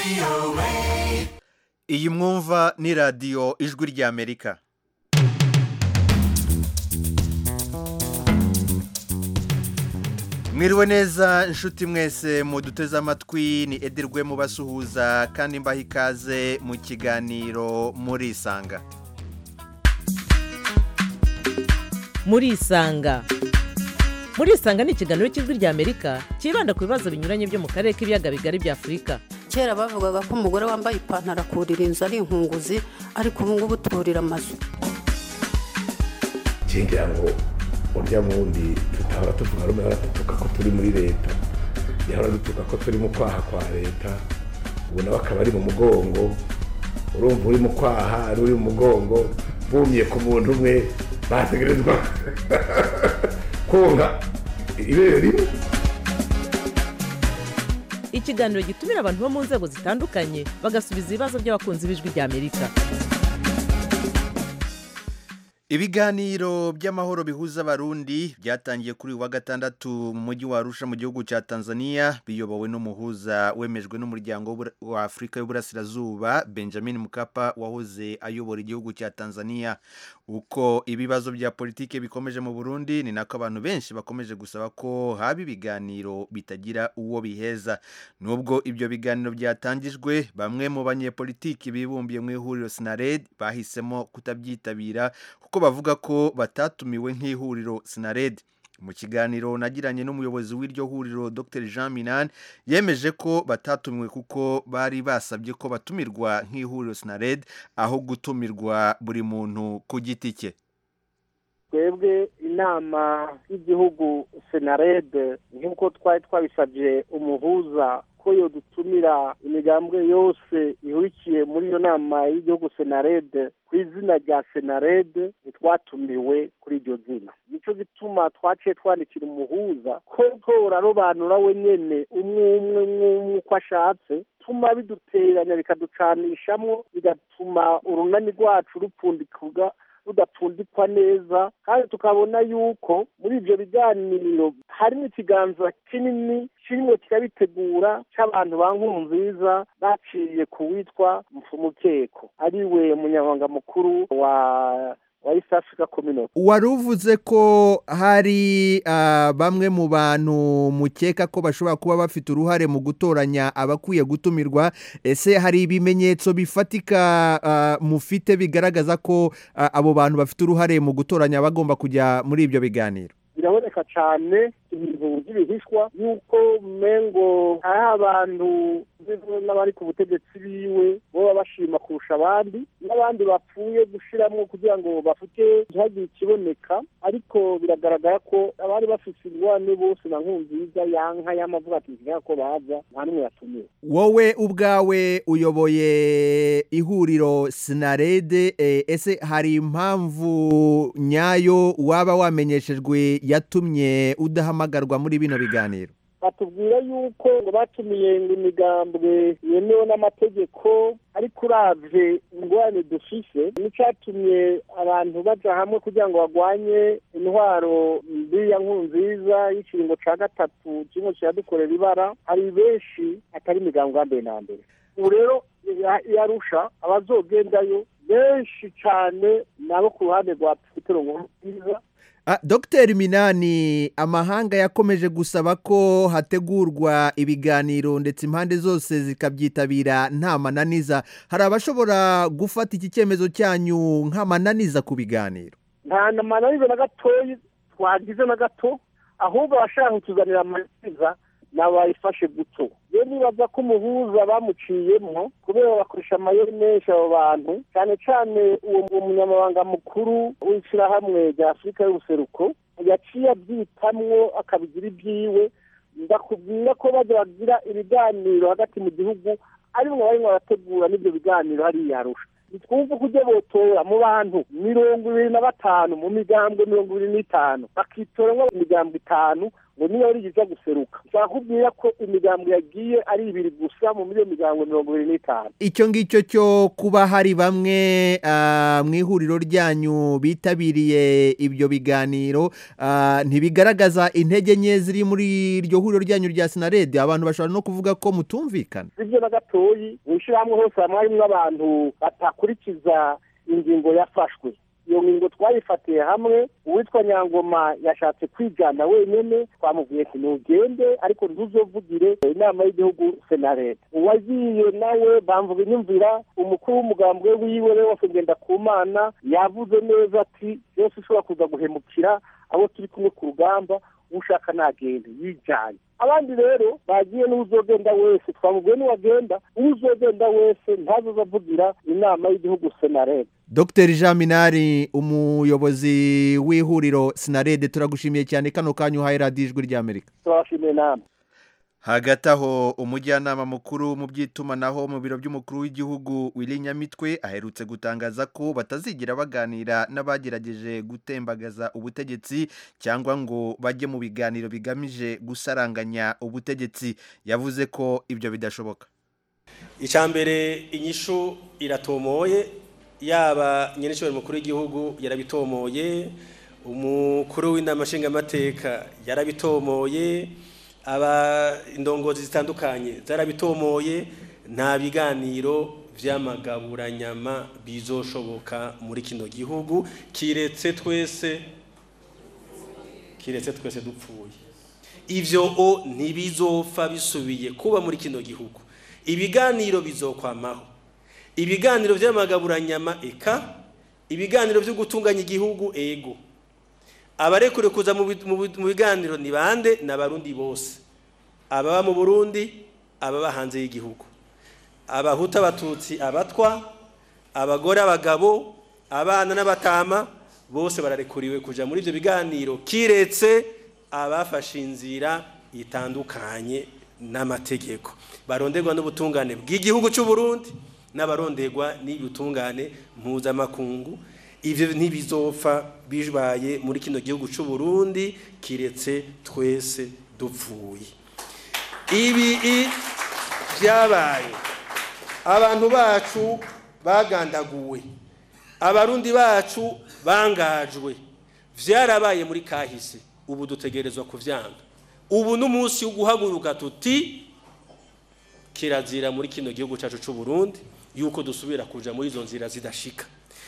iyi mwumva ni radiyo ijwi ry'Amerika. Mwiriwe neza inshuti mwese muduteze amatwi, ni Edirwe mubasuhuza kandi mbaha ikaze mu kiganiro Murisanga. Murisanga ni ikiganiro cy'ijwi ry'Amerika kibanda ku bibazo binyuranye byo mu karere k'ibiyaga bigari bya Afurika. Kera bavugaga ko umugore wambaye ipantaro akurira inzu ari inkunguzi, ariko ubu ngubu turira amazu. Kingira ngo urya mundi tutahora tuvuga rumwe baratuka ko turi muri leta, yahora dutuka ko turi mu kwaha kwa leta, ubu nawe akaba ari mu mugongo. Urumva uri mu kwaha ari uri mu mugongo, bumye ku muntu umwe bategerezwa konga ibere rimwe. Ikiganiro gitumira abantu bo mu nzego zitandukanye bagasubiza ibibazo by'abakunzi b'ijwi ry'Amerika. Ibiganiro by'amahoro bihuza abarundi byatangiye kuri wa gatandatu mu mujyi wa Arusha mu gihugu cya Tanzania, biyobowe n'umuhuza wemejwe n'umuryango wa Afrika y'Uburasirazuba Benjamin Mkapa wahoze ayobora igihugu cya Tanzania. Uko ibibazo bya politike bikomeje mu Burundi, ni nako abantu benshi bakomeje gusaba ko haba ibiganiro bitagira uwo biheza. Nubwo ibyo biganiro byatangijwe, bamwe mu banyepolitiki bibumbiye mu ihuriro Sinared bahisemo kutabyitabira kuko bavuga ko batatumiwe nk'ihuriro Sinared. Mu kiganiro nagiranye n'umuyobozi w'iryo huriro Dr Jean Minani, yemeje ko batatumiwe kuko bari basabye ko batumirwa nk'ihuriro Sinared aho gutumirwa buri muntu ku giti cye. Twebwe inama y'igihugu Sinared nk'uko twari twabisabye umuhuza ko yo dutumira imigambwe yose ihurikiye muri iyo nama y'igihugu Sinared ku izina rya Sinared, ntitwatumiwe kuri iryo zina. Nico gituma twaciye twandikira umuhuza ko tworarobanura wenyene umwe uko ashatse, tuma biduteranya bikaducanishamwo, bigatuma urunani rwacu rupfundikuga rudapfundikwa neza, kandi tukabona yuko muri ibyo biganiro harimo ikiganza kinini kirimo kirabitegura cy'abantu ba Nkurunziza baciye kuwitwa Mfumukeko, ariwe munyamabanga mukuru wa East Africa Community. Waruvuze ko hari bamwe mu bantu mukeka ko bashobora kuba bafite uruhare mu gutoranya abakwiye gutumirwa. Ese hari ibimenyetso bifatika mufite bigaragaza ko abo bantu bafite uruhare mu gutoranya abagomba kujya muri ibyo biganiro? Biraboneka cyane ibintu by'ibihishwa yuko mengo hari abantu n'abari ku butegetsi biwe bo bashima kurusha abandi, n'abandi bapfuye gushiramo kugira ngo bafite ntihagire ikiboneka, ariko biragaragara ko abari bafite ingwane bose na Nkurunziza yanka y'amavuga ati ko baza nta n'umwe yatumiwe. Wowe ubwawe uyoboye ihuriro Sinared, ese hari impamvu nyayo waba wamenyeshejwe yatumye udahamagarwa muri bino biganiro? Batubwira yuko ngo batumiye ngo imigambwe yemewe n'amategeko, ariko uravye ingwane dufise n'icyatumye abantu baja hamwe kugira ngo bagwanye intwaro mbi ya Nkurunziza y'ikiringo ca gatatu kimwe kiradukorera ibara. Hari benshi atari imigambwe ya mbere na mbere. Ubu rero yarusha abazogendayo benshi cyane nabo ku ruhande rwa Petero Nkurunziza. Dr Minani, amahanga yakomeje gusaba ko hategurwa ibiganiro ndetse impande zose zikabyitabira nta mananiza. Hari abashobora gufata iki cyemezo cyanyu nk'amananiza ku biganiro? Nta mananiza na gatoyi twagize na gato, ahubwo abashaka kutuzanira amananiza n'abayifashe guto. Rero nibaza ko umuhuza bamuciyemo kubera bakoresha amayeri menshi abo bantu, cyane cyane uwo munyamabanga mukuru w'ishyirahamwe rya Afurika y'Ubuseruko yaciye abyitamwo akabigira ibyiwe. Ndakubwira ko bagira ibiganiro hagati mu gihugu, arimo barimo barategura n'ibyo biganiro hariya Arusha. Twumva kujya botora mu bantu 25 mu migambwe 25 bakitora ngo imigambwe 5 ngo niyo ari iza guseruka nshakubwira ko imigambwe yagiye ari 2 gusa mu miliyo migango 25. Icyo ngicyo cyo kuba hari bamwe mu ihuriro ryanyu bitabiriye ibyo biganiro ntibigaragaza intege nke ziri muri iryo huriro ryanyu rya Sinarede. Abantu bashobora no kuvuga ko mutumvikana. Ibyo bagatoyi wishiramwe hose hamwe abantu batakurikiza ingingo yafashwe. Iyo ngingo twayifatiye hamwe uwitwa Nyangoma yashatse kwigana wenyene twamubwiye ko ntugende ariko ntuzovugire inama y'igihugu Senarede. Uwagiye nawe bamvuga inyumvira umukuru w'umugambwe wiwe rero ngenda kumana yavuze neza ati yose ushobora kuza guhemukira abo turi kumwe ku rugamba ushaka nagende yijanye. Abandi rero bagiye n'uzogenda wese twamubwiye n'uwagenda uzogenda wese ntazozavugira inama y'igihugu Senarede. Dr. Jean Minari umuyobozi w'ihuriro Sinarede turagushimiye cyane kano kanyu haye Radio Ijwi ry'Amerika. Turashimiye namwe. Hagati aho umujyanama mukuru mu by'itumanaho mu biro by'umukuru w'igihugu Willy Nyamitwe aherutse gutangaza ko batazigira baganira n'abagerageje gutembagaza ubutegetsi cyangwa ngo bajye mu biganiro bigamije gusaranganya ubutegetsi. Yavuze ko ibyo bidashoboka. Icambere inyishu iratomoye yaba nyenyeshuri mukuru w'igihugu yarabitomoye, umukuru w'inama nshingamateka yarabitomoye, indongozi zitandukanye zarabitomoye. Nta biganiro vy'amagaburanyama bizoshoboka muri kino gihugu kiretse twese dupfuye. Ivyo ntibizopfa bisubiye kuba muri kino gihugu. Ibiganiro bizokwamaho, ibiganiro vy'amagaburanyama eka, ibiganiro vyo gutunganya igihugu ego. Abarekure kuza mu biganiro ni bande n'abarundi bose, ababa mu Burundi, ababa hanze y'igihugu, abahuta, abatutsi, abatwa, abagore, abagabo, abana n'abatama bose bararekuriwe kuja muri ivyo biganiro kiretse abafashe inzira itandukanye n'amategeko baronderwa n'ubutungane bw'igihugu cy'u Burundi n'abaronderwa n'ubutungane mpuzamakungu. Ivyo ntibizopfa bibaye muri kino gihugu cy'u Burundi kiretse twese dupfuye. Ibi byabaye, abantu bacu bagandaguwe, abarundi bacu bangajwe, vyarabaye muri kahise. Ubu dutegerezwa kuvyanga. Ubu n'umunsi wo guhaguruka tuti kirazira muri kino gihugu cyacu cy'u Burundi yuko dusubira kuja muri izo nzira zidashika.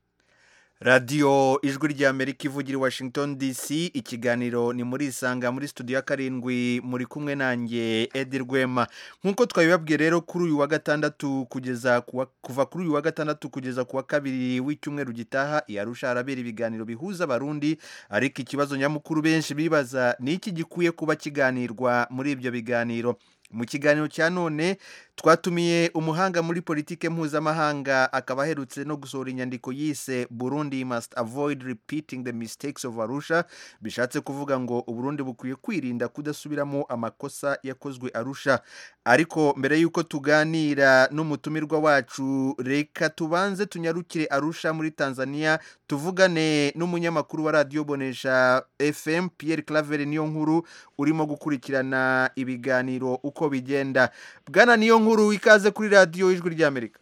Radio Ijwi ry'Amerika ivugira Washington DC. Ikiganiro ni muri Isanga muri studio ya 7 muri kumwe nanjye Edi Rwema. Nkuko twabibabwiye rero kuri uyu wa gatandatu kuva kuri uyu wa gatandatu kugeza kuwa kabiri w'icyumweru gitaha Arusha harabera ibiganiro bihuza abarundi, ariko ikibazo nyamukuru benshi bibaza ni iki gikuye kuba kiganirwa muri ibyo biganiro. Mu kiganiro cya none twatumiye umuhanga muri politike mpuzamahanga akaba aherutse no gusohora inyandiko yise Burundi must avoid repeating the mistakes of Arusha. Bishatse kuvuga ngo Uburundi bukwiye kwirinda kudasubiramo amakosa yakozwe Arusha. Ariko mbere yuko tuganira n'umutumirwa wacu, reka tubanze tunyarukire Arusha muri Tanzania tuvugane n'umunyamakuru wa Radio Bonesha FM Pierre Claver Niyonkuru urimo gukurikirana ibiganiro uko bigenda. Bwana Niyonkuru, ikaze kuri Radio Ijwi ry'Amerika.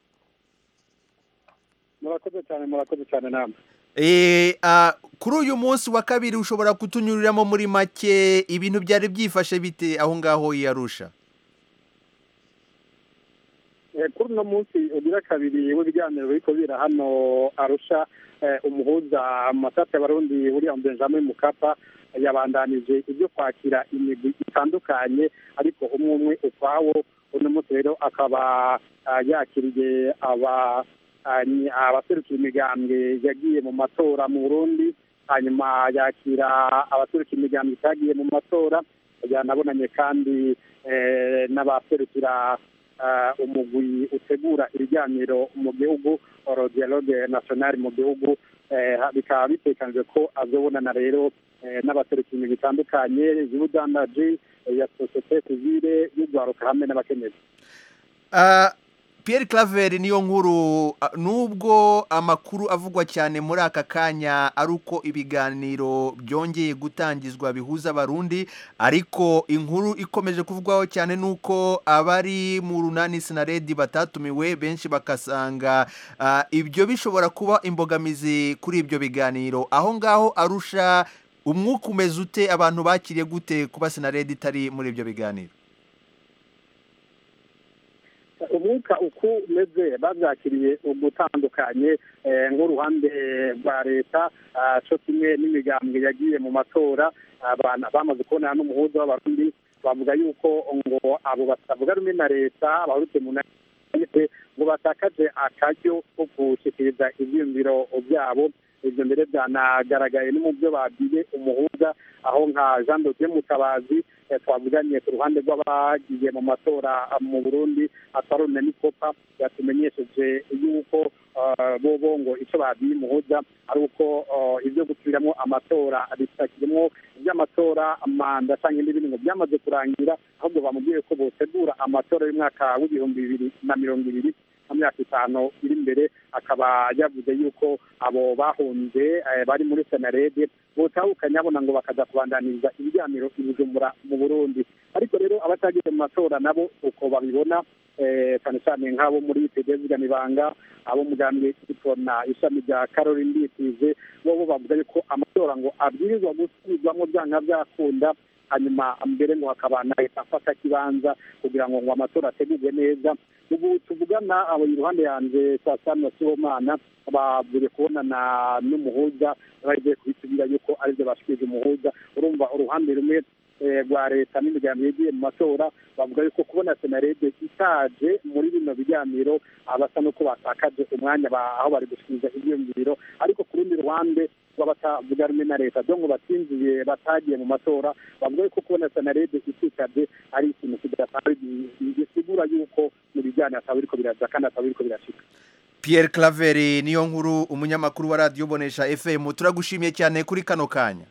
Murakoze cyane namwe. Kuri uyu munsi wa kabiri ushobora kutunyuriramo muri make ibintu byari byifashe bite aho ngaho i Arusha? Kuri no munsi ugira kabiri w'ibiganiro biriko bira hano Arusha, umuhuza amasate y'abarundi William Benjamin Mkapa yabandanije ibyo kwakira imigwi itandukanye, ariko umwe ukwawo. Uno munsi rero akaba yakiriye abaserukira imigambwe yagiye mu matora mu Burundi, hanyuma yakira abaserukira imigambwe itagiye mu matora. Yanabonanye kandi n'abaserukira umugwi utegura ibiganiro mu gihugu Dialogue National mu gihugu. Bikaba bitekanijwe ko azobonana rero n'abaserukira imigwi itandukanye y'ubudandaji, ya societe civile, y'urwaruka hamwe n'abakenyezi. Pierre Claver niyo nkuru nubwo amakuru avugwa cyane muri aka kanya ari uko ibiganiro byongeye gutangizwa bihuza abarundi ariko inkuru ikomeje kuvugwaho cyane nuko abari mu runani Sinaredi batatumiwe benshi bakasanga ibyo bishobora kuba imbogamizi kuri ibyo biganiro aho ngaho Arusha umwuka umeze ute abantu bakiriye gute kuba Sinaredi itari muri ibyo biganiro umwuka uko umeze babyakiriye ugutandukanye nk'uruhande rwa leta cyo kimwe n'imigambwe yagiye mu matora abantu bamaze kubonana n'umuhuza w'abarundi bavuga yuko ngo abo batavuga rumwe na leta abaruke mu ngo batakaje akaryo ko gushyikiriza ibyiyumviro byabo ibyo mbere byanagaragaye no mu byo babwiye umuhuza aho nka Jean Dodier Mutabazi twavuganiye ku ruhande rw'abagiye mu matora mu Burundi Atwarone Nikopa yatumenyesheje yuko bo ngo icyo babwiye umuhuza ari uko ibyo gusubiramo amatora bitakirimo iby'amatora manda cyangwa n'ibindi ngo byamaze kurangira ahubwo bamubwiye ko botegura amatora y'umwaka w'2020 mu myaka 5 iri imbere akaba yavuze yuko abo bahunze bari muri Senarede botahukanye abona ngo bakaza kubandaniriza ibiganiro Bujumbura mu Burundi ariko rero abatagiye mu matora nabo uko babibona cyane cyane nk'abo muri Tedezga Nibanga abo mugambwe kitona ishami rya Caroline Nditize bo bavuga yuko amatora ngo abwirizwa gusubirwamo byanga byakunda hanyuma mbere ngo hakaba na afata kibanza kugira ngo amatora ategurwe neza ubu tuvugana abo iruhande yanjye Sasana Sibomana bavuye kubonana n'umuhuza bagiye kubitubwira yuko aribyo bashikije umuhuza urumva uruhande rumwe rwa leta n'imiryango yagiye mu matora bavuga yuko kubona Senarede itaje muri bino biganiro abasa nuko batakaje umwanya aho bari gushikiriza ibyiyumviro ariko ku rundi ruhande rw'abatavuga rumwe na leta byo ngo batsinziye batagiye mu matora bavuga yuko kubona Senarede itikaje ari ikintu kidasanzwe gisigura yuko mu biganiro atabiriko biraza kandi atabiriko birashika. Pierre Claver niyo nkuru umunyamakuru wa Radio Bonesha FM turagushimiye cyane kuri kano kanya.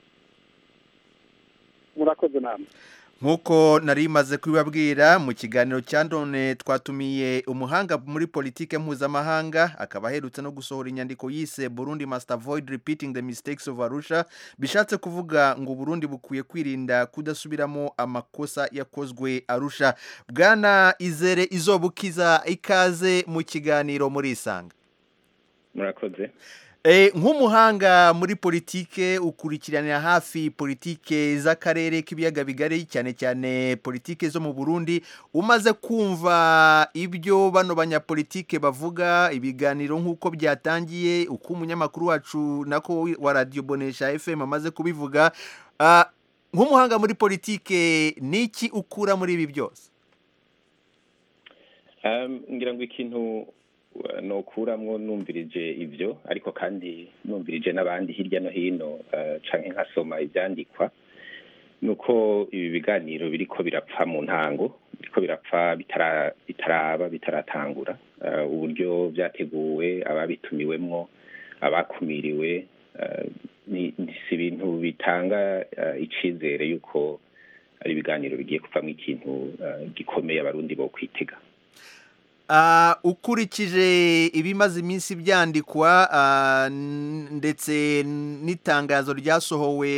Murakoze namwe. Nkuko nari maze kubibabwira mu kiganiro cya none twatumiye umuhanga muri politike mpuzamahanga akaba aherutse no gusohora inyandiko yise Burundi must avoid repeating the mistakes of Arusha bishatse kuvuga ngo Burundi bukwiye kwirinda kudasubiramo amakosa yakozwe Arusha. Bwana Izere Izobukiza ikaze mu kiganiro muri Isanga. Murakoze. Nk'umuhanga muri politike ukurikiranira hafi politike z'akarere k'ibiyaga bigari cyane cyane politike zo mu Burundi umaze kumva ibyo bano banyapolitike bavuga ibiganiro nk'uko byatangiye uko umunyamakuru wacu nako wa Radio Bonesha FM amaze kubivuga nk'umuhanga muri politike niki ukura muri ibi byose ngira ngo ikintu no kuramwo numvirije ibyo ariko kandi numvirije n'abandi hirya no hino canke nkasoma ibyandikwa nuko ibi biganiro biriko birapfa mu ntango biriko birapfa bitaratangura uburyo byateguwe ababitumiwemwo abakumiriwe ni ibintu bitanga icizere yuko ari ibiganiro bigiye kuvamo ikintu gikomeye abarundi bo kwitega. Ukurikije ibimaze iminsi byandikwa ndetse n'itangazo ryasohowe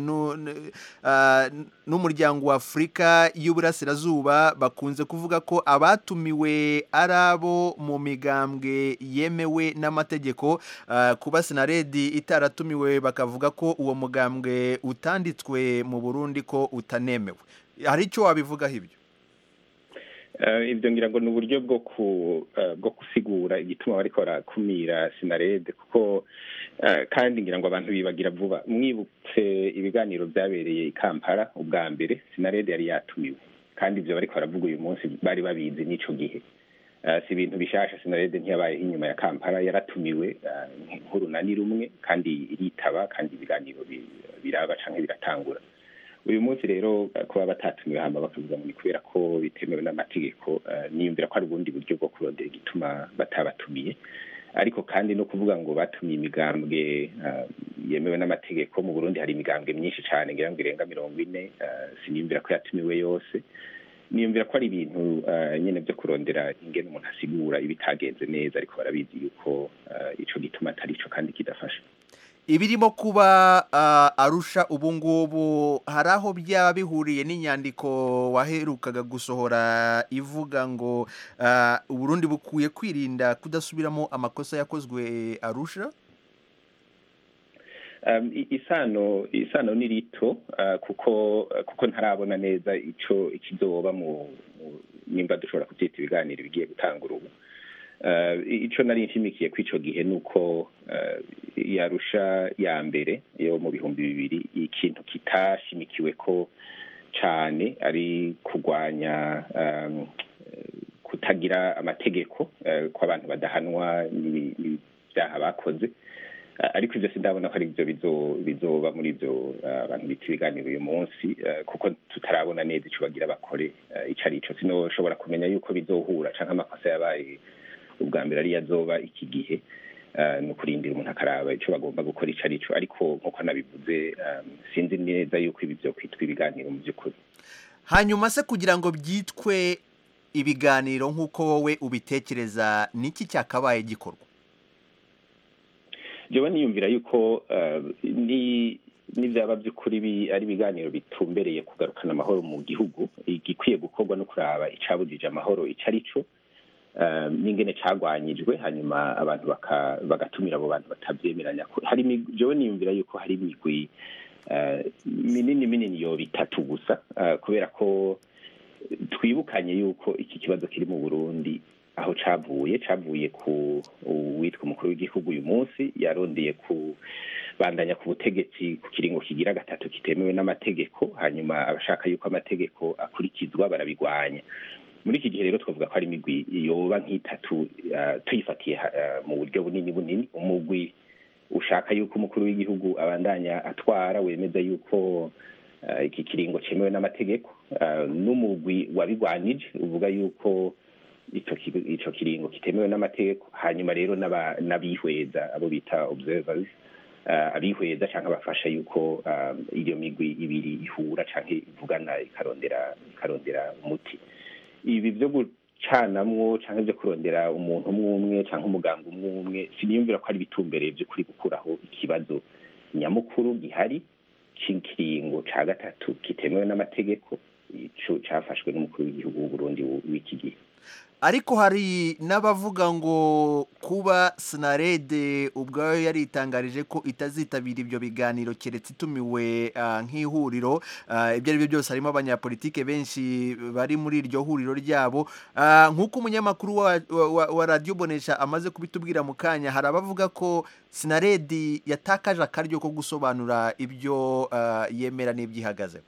n'umuryango wa Afurika y'Uburasirazuba bakunze kuvuga ko abatumiwe ari abo mu migambwe yemewe n'amategeko kuba Senaredi itaratumiwe bakavuga ko uwo mugambwe utanditswe mu Burundi ko utanemewe. Hari icyo wabivugaho ibyo? Ibyo ngira ngo ni uburyo bwo gusigura igituma bariko barakumira Senarede kuko kandi ngira ngo abantu bibagira vuba mwibutse ibiganiro byabereye i Kampala ubwa mbere Senarede yari yatumiwe kandi ibyo bariko baravuga uyu munsi bari babizi n'ico gihe si ibintu bishasha Senarede ntiyabaye inyuma ya Kampala yaratumiwe nk'urunani rumwe kandi iritaba kandi ibiganiro biraba canke biratangura. Uyu munsi rero kuba batatumiwe hamba bakavuga ngo ni kubera ko bitemewe n'amategeko niyumvira ko ari ubundi buryo bwo kurondera igituma batabatumiye ariko kandi no kuvuga ngo batumye imigambwe yemewe n'amategeko mu Burundi hari imigambwe myinshi cyane ngira ngo irenga 40 siniyumvira ko yatumiwe yose niyumvira ko ari ibintu nyene byo kurondera ingene umuntu asigura ibitagenze neza ariko barabizi yuko ico gituma atari ico kandi kidafasha. Ibirimo kuba Arusha ubu ngubu hari aho byaba bihuriye n'inyandiko waherukaga gusohora ivuga ngo Uburundi bukwiye kwirinda kudasubiramo amakosa yakozwe Arusha? Isano ni rito kuko ntarabona neza ico ikizoba mu nimba dushobora kubyita ibiganiro bigiye gutangura ubu. Ico nari nshimikiye kw'ico gihe nuko Arusha ya mbere yo mu 2000 ikintu kitashimikiwe ko cane ari kugwanya kutagira amategeko ko abantu badahanwa n'ibyaha bakoze, ariko ivyo sindabona ko ari ivyo bizoba muri ivyo abantu bita ibiganiro uyu munsi, kuko tutarabona neza ico bagira bakore ico arico. Sinoshobora kumenya yuko bizohura canke amakosa yabaye ubwa mbere ari yazoba iki gihe, no kurindira umuntu akaraba ico bagomba gukora ico arico, ariko nkuko nabivuze sinzi neza yuko ibi byo kwitwa ibiganiro mu by'ukuri. Hanyuma se kugira ngo byitwe ibiganiro nk'uko wowe ubitekereza niki cyakabaye gikorwa? Jewe niyumvira yuko n'ivyaba by'ukuri ari ibiganiro bitumbereye kugarukana amahoro mu gihugu, igikwiye gukorwa no kuraba icabujije amahoro ico arico, n'ingene cagwanyijwe, hanyuma abantu bagatumira abo bantu batabyemeranya. Jewe niyumvira yuko hari imigwi minini yo bitatu gusa, kubera ko twibukanye yuko iki kibazo kiri mu Burundi aho cavuye ku witwa umukuru w'igihugu uyu munsi yarondeye kubandanya ku butegetsi ku kiringo kigira gatatu kitemewe n'amategeko, hanyuma abashaka yuko amategeko akurikizwa barabigwanya. Muri iki gihe rero twavuga ko ari imigwi yoba nk'itatu, tuyifatiye mu buryo bunini. Umugwi ushaka yuko umukuru w'igihugu abandanya atwara, wemeza yuko iki kiringo cemewe n'amategeko, n'umugwi wabigwanije uvuga yuko ico kiringo kitemewe n'amategeko, hanyuma rero n'abihweza abo bita observers, abihweza canke abafasha yuko iyo migwi ibiri ihura canke ivugana ikarondera umuti. Ibi byo gucanamwo canke byo kurondera umuntu umwe canke umuganga umwe siniyumvira ko ari bitumbereye byo kuri gukuraho ikibazo nyamukuru gihari c'ikiringo ca gatatu kitemewe n'amategeko, ico cafashwe n'umukuru w'igihugu w'u Burundi w'iki gihe. Ariko hari n'abavuga ngo kuba Sinarede ubwayo yaritangarije ko itazitabira ibyo biganiro keretse itumiwe nk'ihuriro, ibyo ari byo byose harimo abanyapolitike benshi bari muri iryo huriro ryabo, nk'uko umunyamakuru wa Radio Bonesha amaze kubitubwira mu kanya, hari abavuga ko Sinarede yatakaje akaryo ko gusobanura ibyo yemera n'ibyihagaze.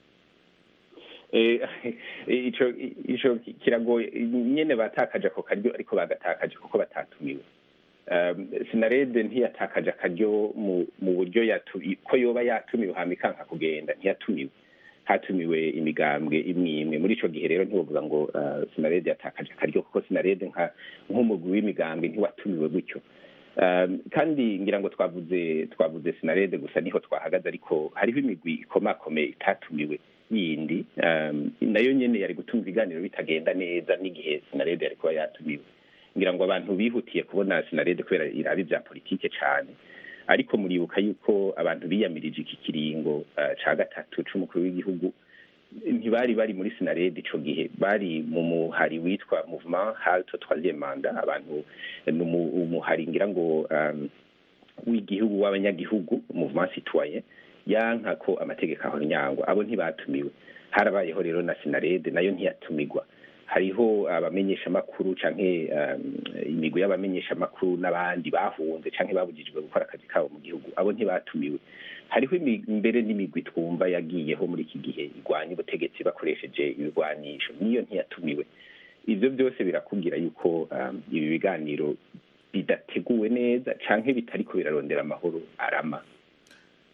Ico kiragoye nyene batakaje ako karyo, ariko bagatakaje kuko batatumiwe. Sinarede ntiyatakaje akaryo mu buryo ko yoba yatumiwe hama ikanka kugenda, ntiyatumiwe. Hatumiwe imigambwe imwe. Muri ico gihe rero ntiwovuga ngo Sinarede yatakaje akaryo, kuko Sinarede nk'umugwi w'imigambwe ntiwatumiwe gutyo. Kandi ngira ngo twavuze Sinarede gusa niho twahagaze, ariko hariho imigwi ikomakomeye itatumiwe yindi, nayo nyene yari gutuma ibiganiro bitagenda neza n'igihe Sinarede yari kuba yatumiwe. Ngira ngo abantu bihutiye kubona Sinarede kubera irabi bya politike cane, ariko muribuka yuko abantu biyamirije iki kiringo ca gatatu c'umukuru w'igihugu ntibari bari muri Sinarede ico gihe, bari mu muhari witwa Mouvement Halte Troisième Mandat, abantu umuhari ngira ngo w'igihugu w'abanyagihugu, Mouvement Citoyen, yanka ko amategeko aho nyangwa, abo ntibatumiwe. Harabayeho rero na Sinarede nayo ntiyatumirwa. Hariho abamenyesha makuru canke imigwi y'abamenyesha makuru n'abandi bahunze canke babujijwe gukora akazi kabo mu gihugu, abo ntibatumiwe. Hariho imbere n'imigwi twumva yagiyeho muri iki gihe igwanya ubutegetsi bakoresheje ibigwanisho, niyo ntiyatumiwe. Ivyo byose birakubwira yuko ibi biganiro bidateguwe neza canke bitariko birarondera amahoro arama.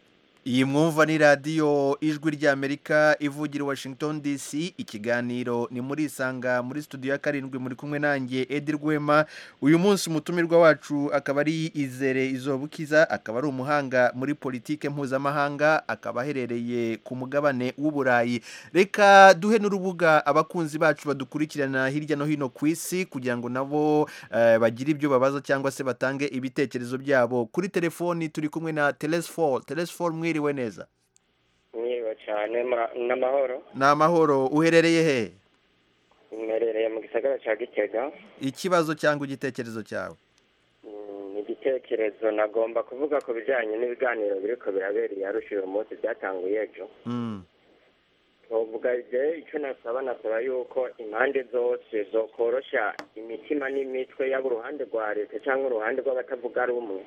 iyi mwumva ni radiyo ijwi ry'Amerika ivugira i Washington DC. Ikiganiro ni muri Isanga muri studio ya karindwi, muri kumwe nanjye Edi Rwema. Uyu munsi umutumirwa wacu akaba ari Izere Izobukiza, akaba ari umuhanga muri politike mpuzamahanga, akaba aherereye ku mugabane w'Uburayi. Reka duhe n'urubuga abakunzi bacu badukurikirana hirya no hino ku isi kugira ngo nabo bagire ibyo babaza cyangwa se batange ibitekerezo byabo. Kuri telefoni turi kumwe na Telesfor. Mwiriwe neza? Mwiriwe cyane, n'amahoro. N'amahoro. Uherereye he? Mmerereye mu gisagara cya Gitega. Ikibazo cyangwa igitekerezo cyawe? Ni igitekerezo nagomba kuvuga ku bijyanye n'ibiganiro biriko birabereye Arusha uyu munsi byatanguye ejo. Tuvuga icyo nasaba yuko impande zose zokorosha imitima n'imitwe yaba uruhande rwa leta cyangwa uruhande rw'abatavuga rumwe,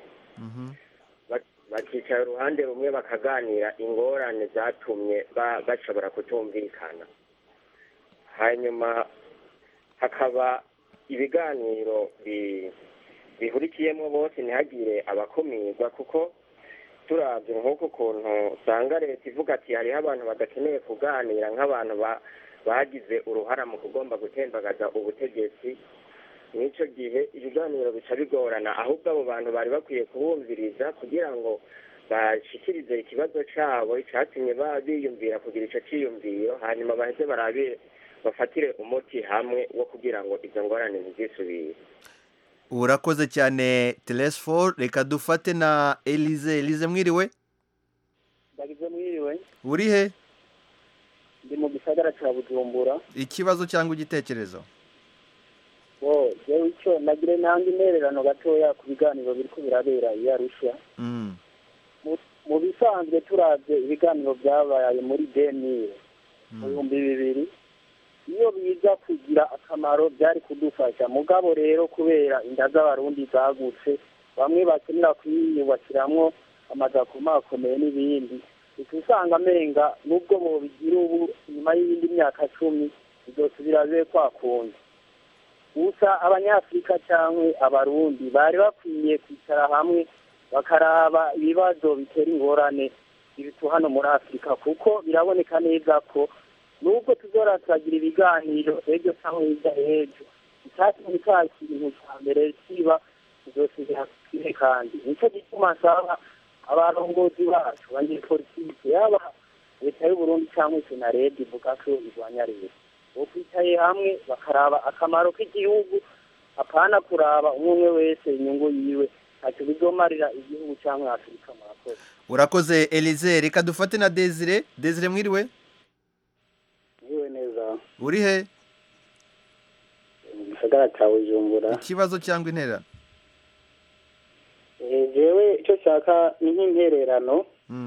bakicara uruhande rumwe bakaganira ingorane zatumye bashobora kutumvikana, hanyuma hakaba ibiganiro bihurikiyemo bose, ntihagire abakumirwa, kuko turabye nk'uko ukuntu usanga leta ivuga ati hariho abantu badakeneye kuganira nk'abantu bagize uruhara mu kugomba gutembagaza ubutegetsi. N'icyo gihe ibiganiro bica bigorana, ahubwo abo bantu bari bakwiye kubumviriza kugira ngo bashikirize ikibazo cyabo icyatumye biyumvira kugira icyo cyiyumviro, hanyuma baheze bafatire umuti hamwe wo kugira ngo izo ngorane ntizisubire. Urakoze cyane Telesfor. Reka dufate na Elize. Mwiriwe? Ndagize mwiriwe. Uri he? Ndi mu gisagara cya Bujumbura. Ikibazo cyangwa igitekerezo? Jewe icyo nagire nange intererano gatoya ku biganiro biriko birabera i Arusha. Mu bisanzwe turavye ibiganiro byabaye muri 2000 mu 2000, iyo biza kugira akamaro byari kudufasha. Mugabo rero kubera inda z'abarundi zagutse, bamwe bakenera kwiyubakiramwo amajakoma akomeye n'ibindi, usanga amenga nubwo bobigira ubu nyuma y'indi myaka 10 bizosubira bibe kwa kundi. Gusa abanyafrika cyangwa abarundi bari bakwiye kwicara hamwe bakaraba ibibazo bitera ingorane ibitu hano muri Afrika, kuko biraboneka neza ko nubwo tuzora turagira ibiganiro ejo cyangwa hirya ejo, icyatumye cya kintu cya mbere kiba tuzosubira kure. Kandi nicyo gituma nsaba abarongozi bacu bangira politike, yaba leta y'u Burundi cyangwa Senaredi ivuga ko irwanya leta, bokwicaye hamwe bakaraba akamaro k'igihugu, apana kuraba umwe wese inyungu yiwe, ntacyo bizomarira igihugu cyangwa Afrika. Murakoze. Urakoze Elize. Reka dufate na Desire. Mwiriwe? Mwiriwe neza. Uri he? Mu gisagara cya Bujumbura. Ikibazo cyangwa intererano? Jewe icyo nshaka ni nk'intererano.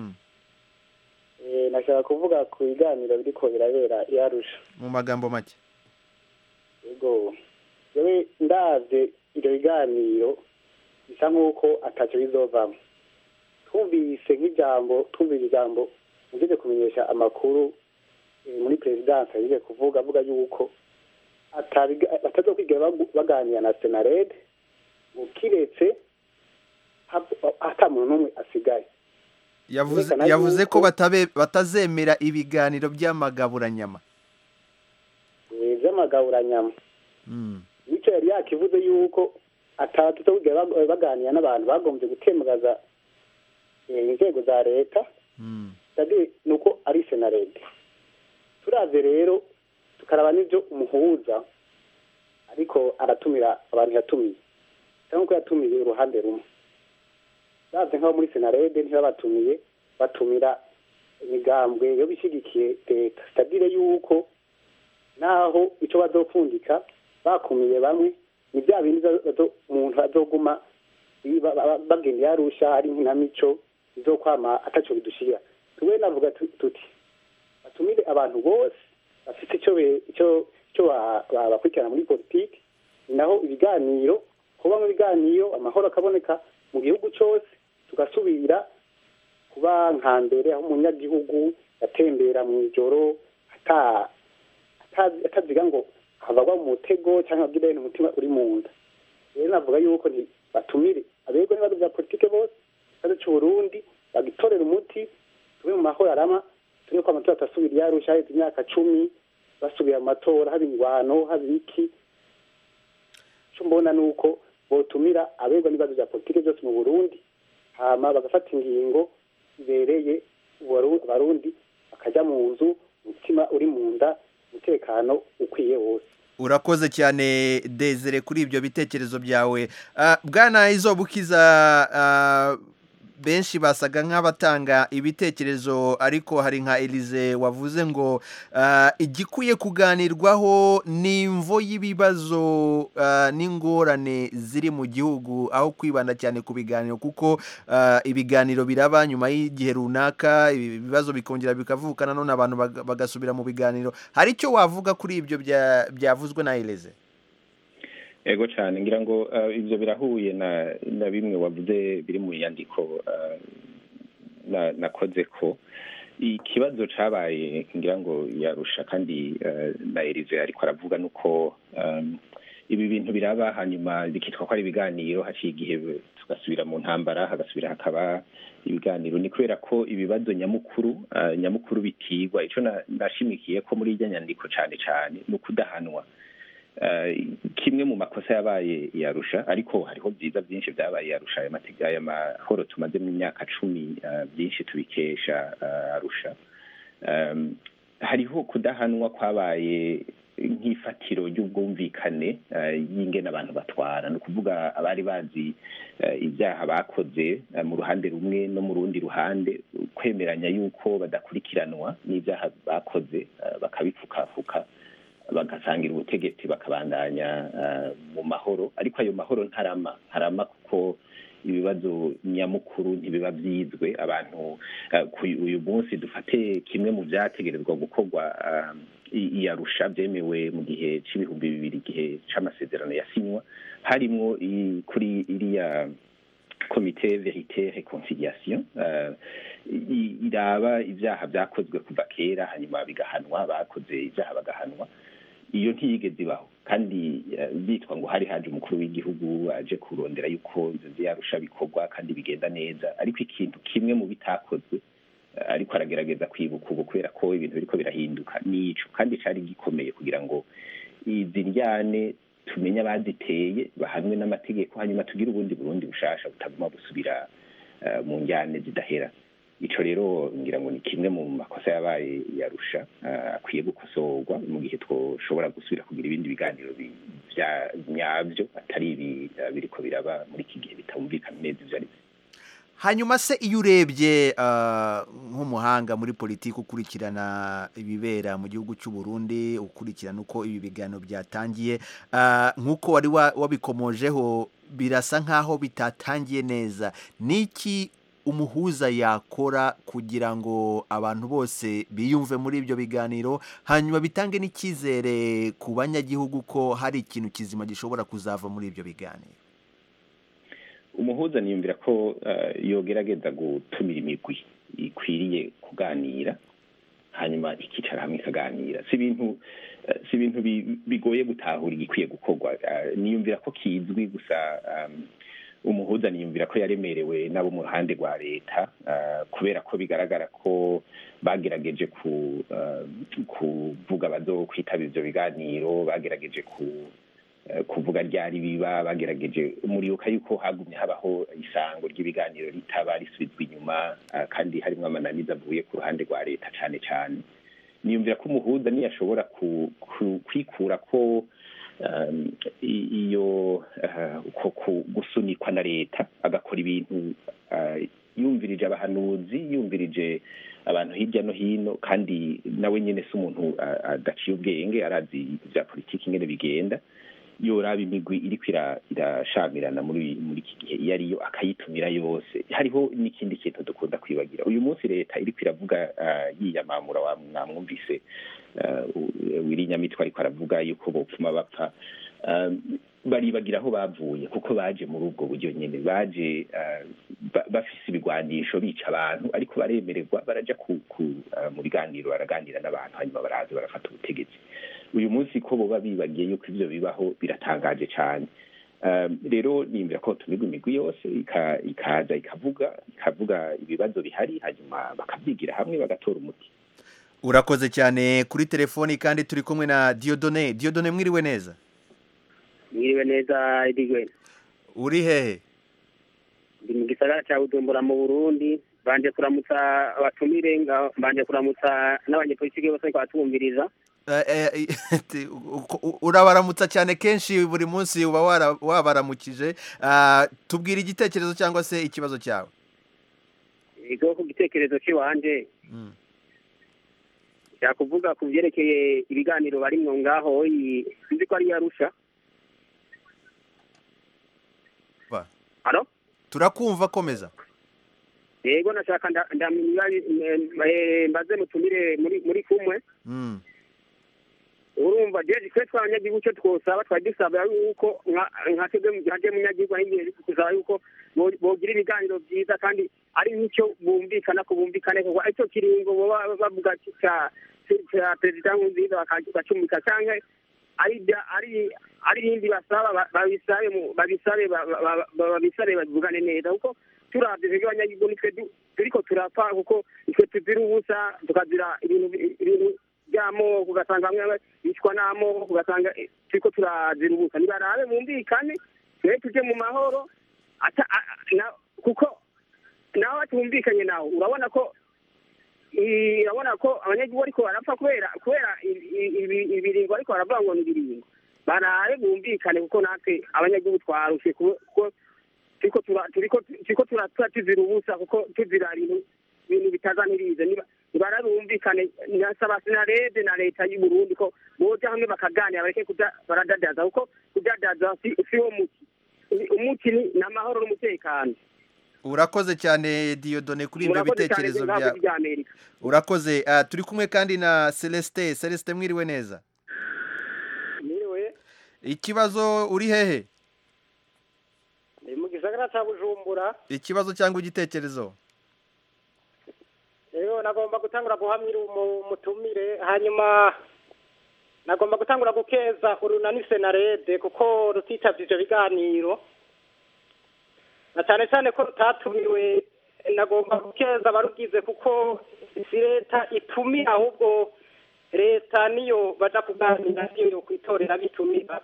Nashaka kuvuga ku biganiro biriko birabera i Arusha mu magambo make. Yego, jewe ndavye ibyo biganiro bisa nk'uko atacyo bizovamo. Twumvise ijambo ngeze kumenyesha amakuru muri perezidansi yaje avuga yuko batazokwigira baganira na Senarede ukiretse hata muntu n'umwe asigaye. Yavuze ko batazemera ibiganiro by'amagaburanyama. By'amagaburanyama. Nicyo yari yakivuze yuko atazokwigira baganira n'abantu bagombye gutembagaza inzego za leta, nuko ari Senarede. Turaze rero tukaraba n'ibyo umuhuza ariko aratumira abantu yatumiye, cyangwa ko yatumiye uruhande rumwe. Baze nk'abo muri Senarede ntibabatumiye, batumira imigambwe yo bishyigikiye leta, sitadire yuko naho icyo bazopfundika bakumiye bamwe, ni bya bindi umuntu azoguma bagenda Arusha ari nk'inamico izokwama ataco bidushira. Tuwe navuga tuti batumire abantu bose bafite icyo bakurikirana muri politiki, naho ibiganiro kuba mu biganiro amahoro akaboneka mu gihugu cyose, tugasubira kuba nka mbere aho umunyagihugu yatembera mu ijoro ataziga ngo havagwa mu mutego cyangwa abwira umutima uri mu nda. Rero navuga yuko batumire abego n'abagize politike bose cy'u Burundi bagitorera umuti tube mu mahoro arama tube ko amatora atasubira yarusha haheze imyaka 10 basubira mu matora haba ingwano haba iki cyo mbona nuko botumira abegwa n'ibibazo bya politike byose mu Burundi hama bagafata ingingo ibereye Abarundi bakajya mu nzu umutima uri mu nda umutekano ukwiye wose. Urakoze cyane Desire kuri ibyo bitekerezo byawe. Bwana Izobukiza, benshi basaga nk'abatanga ibitekerezo ariko hari nka Elise wavuze ngo igikwiye kuganirwaho n'imvo y'ibibazo n'ingorane ziri mu gihugu aho kwibanda cyane ku biganiro, kuko ibiganiro biraba nyuma y'igihe runaka ibibazo bikongera bikavuka none abantu bagasubira mu biganiro. Hari icyo wavuga kuri ibyo byavuzwe na Elise? Ego cyane, ngira ngo ibyo birahuye na bimwe wavuze biri mu yandiko nakoze ko ikibazo cabaye ngira ngo yarusha kandi na Elise ariko aravuga nuko ibi bintu biraba hanyuma bikitwa ko ari ibiganiro, haciye igihe tugasubira mu ntambara hagasubira hakaba ibiganiro. Ni kubera ko ibibazo nyamukuru bitigwa. Ico nashimikiye ko muri irya nyandiko cyane no kudahanwa. Kimwe mu makosa yabaye yarusha, ariko hariho byiza byinshi byabaye yarusha. Aya mahoro tumaze mu myaka 10 byinshi tubikesha arusha. Hariho kudahanwa kwabaye nk'ifatiro ry'ubwumvikane y'ingene abantu batwara, no kuvuga abari bazi ibyaha bakoze mu ruhande rumwe no mu rundi ruhande, kwemeranya yuko badakurikiranwa n'ibyaha bakoze bakabipfukafuka bagasangira ubutegetsi bakabandanya mu mahoro. Ariko ayo mahoro ntarama kuko ibibazo nyamukuru ntibiba byizwe. Abantu uyu munsi dufate kimwe mu byategerezwa gukorwa iyarusha byemewe mu gihe c'ibihumbi 2000 igihe c'amasezerano yasinywa, harimo kuri iriya komite verite reconciliation iraba ibyaha byakozwe kuva kera hanyuma bigahanwa, bakoze ibyaha bagahanwa. Iyo ntiyigeze ibaho, kandi bitwa ngo hari haje umukuru w'igihugu aje kurondera yuko ibyo byarusha bikorwa kandi bigenda neza. Ariko ikintu kimwe mu bitakozwe ariko aragerageza kwibuka ubu kubera ko ibintu biriko birahinduka nico, kandi cari gikomeye kugira ngo izi njyane tumenye abaziteye bahanwe n'amategeko, hanyuma tugire ubundi Burundi bushasha butaguma busubira mu njyane zidahera. Ico rero ngira ngo ni kimwe mu makosa yabaye yarusha akwiye gukosorwa mu gihe twoshobora gusubira kugira ibindi biganiro nyabyo atari ibi biriko biraba muri iki gihe bitumvikana neza ivyo ari. Hanyuma se iyo urebye nk'umuhanga muri politiki ukurikirana ibibera mu gihugu cy'u Burundi, ukurikirana uko ibi biganiro byatangiye, nk'uko wari wabikomojeho birasa nk'aho bitatangiye neza, niki umuhuza yakora kugira ngo abantu bose biyumve muri ibyo biganiro, hanyuma bitange n'icyizere ku banyagihugu ko hari ikintu kizima gishobora kuzava muri ibyo biganiro? Umuhuza niyumvira ko yogerageza gutumira imigwi ikwiriye kuganira, hanyuma ikicara hamwe ikaganira. Si ibintu bigoye gutahura igikwiye gukorwa. Niyumvira ko kizwi gusa. Umuhuza niyumvira ko yaremerewe nabo mu ruhande rwa leta, kubera ko bigaragara ko bagerageje kuvuga bazokwitaba ivyo biganiro, bagerageje kuvuga ryari biba, bagerageje muribuka yuko hagumye habaho isango ry'ibiganiro ritaba risubizwa inyuma, kandi harimo amananiza avuye ku ruhande rwa leta cyane. Niyumvira ko umuhuza niyashobora kwikura ko iyo gusunikwa na leta, agakora ibintu yumvirije abahanuzi, yumvirije abantu hirya no hino, kandi nawe nyine si umuntu adaciye ubwenge, arazi bya politiki ingene bigenda. Yoraba imigwi iriko irashamirana muri iki gihe iyo ariyo akayitumira yose. Hariho n'ikindi kintu dukunda kwibagira. Uyu munsi leta iriko iravuga yiyamamura, mwamwumvise Wirinyamitwe ariko aravuga yuko bopfuma bapfa. Baribagira aho bavuye, kuko baje muri ubwo buryo nyene, baje bafise ibigwanisho bica abantu, ariko baremererwa baraja mu biganiro, baraganira n'abantu, hanyuma baraza barafata ubutegetsi. Uyu munsi ko boba bibagiye yuko ivyo bibaho biratangaje cyane. rero nimvira ko tumirwa imigwi yose ikaza ikavuga ibibazo bihari hanyuma bakabyigira hamwe bagatora umuti. Urakoze cyane. Kuri telefoni kandi turi kumwe na Dieudonné mwiriwe neza. Mwiriwe neza Edigwe. Uri hehe? Ndi mu gisagara cya Bujumbura mu Burundi. Banje kuramutsa abatumire banje kuramutsa n'abanyepolitiki bose kwatumbiriza. Urabaramutsa cyane kenshi buri munsi uba wabaramukije. Tubwira igitekerezo cyangwa se ikibazo cyawe. Ego ku gitekerezo cy'iwanje. Yakuvuga ku byerekeye ibiganiro barimwo ngaho sinzi ko ari Arusha. Alo? Turakumva, komeza. Yego nashaka ndamenya mbaze mutumire muri kumwe. Urumva jeje twe twanyagihugu cyo twosaba twadusaba yuko nka munyagihugu ahingiye kuzaba yuko bogira ibiganiro byiza kandi ari nk'icyo bumvikana ko bumvikane kuko icyo kiringo bavuga cya perezida Nkurunziza bakacumika cyangwa ari hindi basaba babisabe bavugane neza kuko turavye ibyo abanyagihugu nitwe turiko turapfa kuko nitwe tuzira ubusa tukazira ibintu byamo ugasanga bamwe bicwa n'amoko ugasanga turiko turazira ubusa nibarabe bumvikane twe tuje mu mahoro kuko nawe batumvikanye nawe urabona ko abanyagihugu ariko barapfa kubera ibiringo ariko baravuga ngo ni ibiringo barabe bumvikane kuko natwe abanyagihugu twarushe kuko turiko turatuzira ubusa kuko tuzira ibintu bitazanirize bararumvikane nasaba sinarede na leta y'u Burundi ko boja hamwe bakaganira bareke baradadaza kuko kudadaza si wo umuti ni amahoro n'umutekano. Urakoze cyane Dieudonné kuri ibyo bitekerezo byawe. Urakoze. Turi kumwe kandi na Celestin mwiriwe neza. Mwiriwe. Ikibazo uri hehe? Ni mu gisagara cya Bujumbura. Ikibazo cyangwa igitekerezo? Rero nagomba gutangura guhamira umutumire hanyuma nagomba gutangura gukeza urunani senarede kuko rutitavye ivyo biganiro na cyane cyane ko rutatumiwe. Nagomba gukeza barugize kuko si leta itumira ahubwo leta niyo baja kuganira niyo kwitorera bitumira.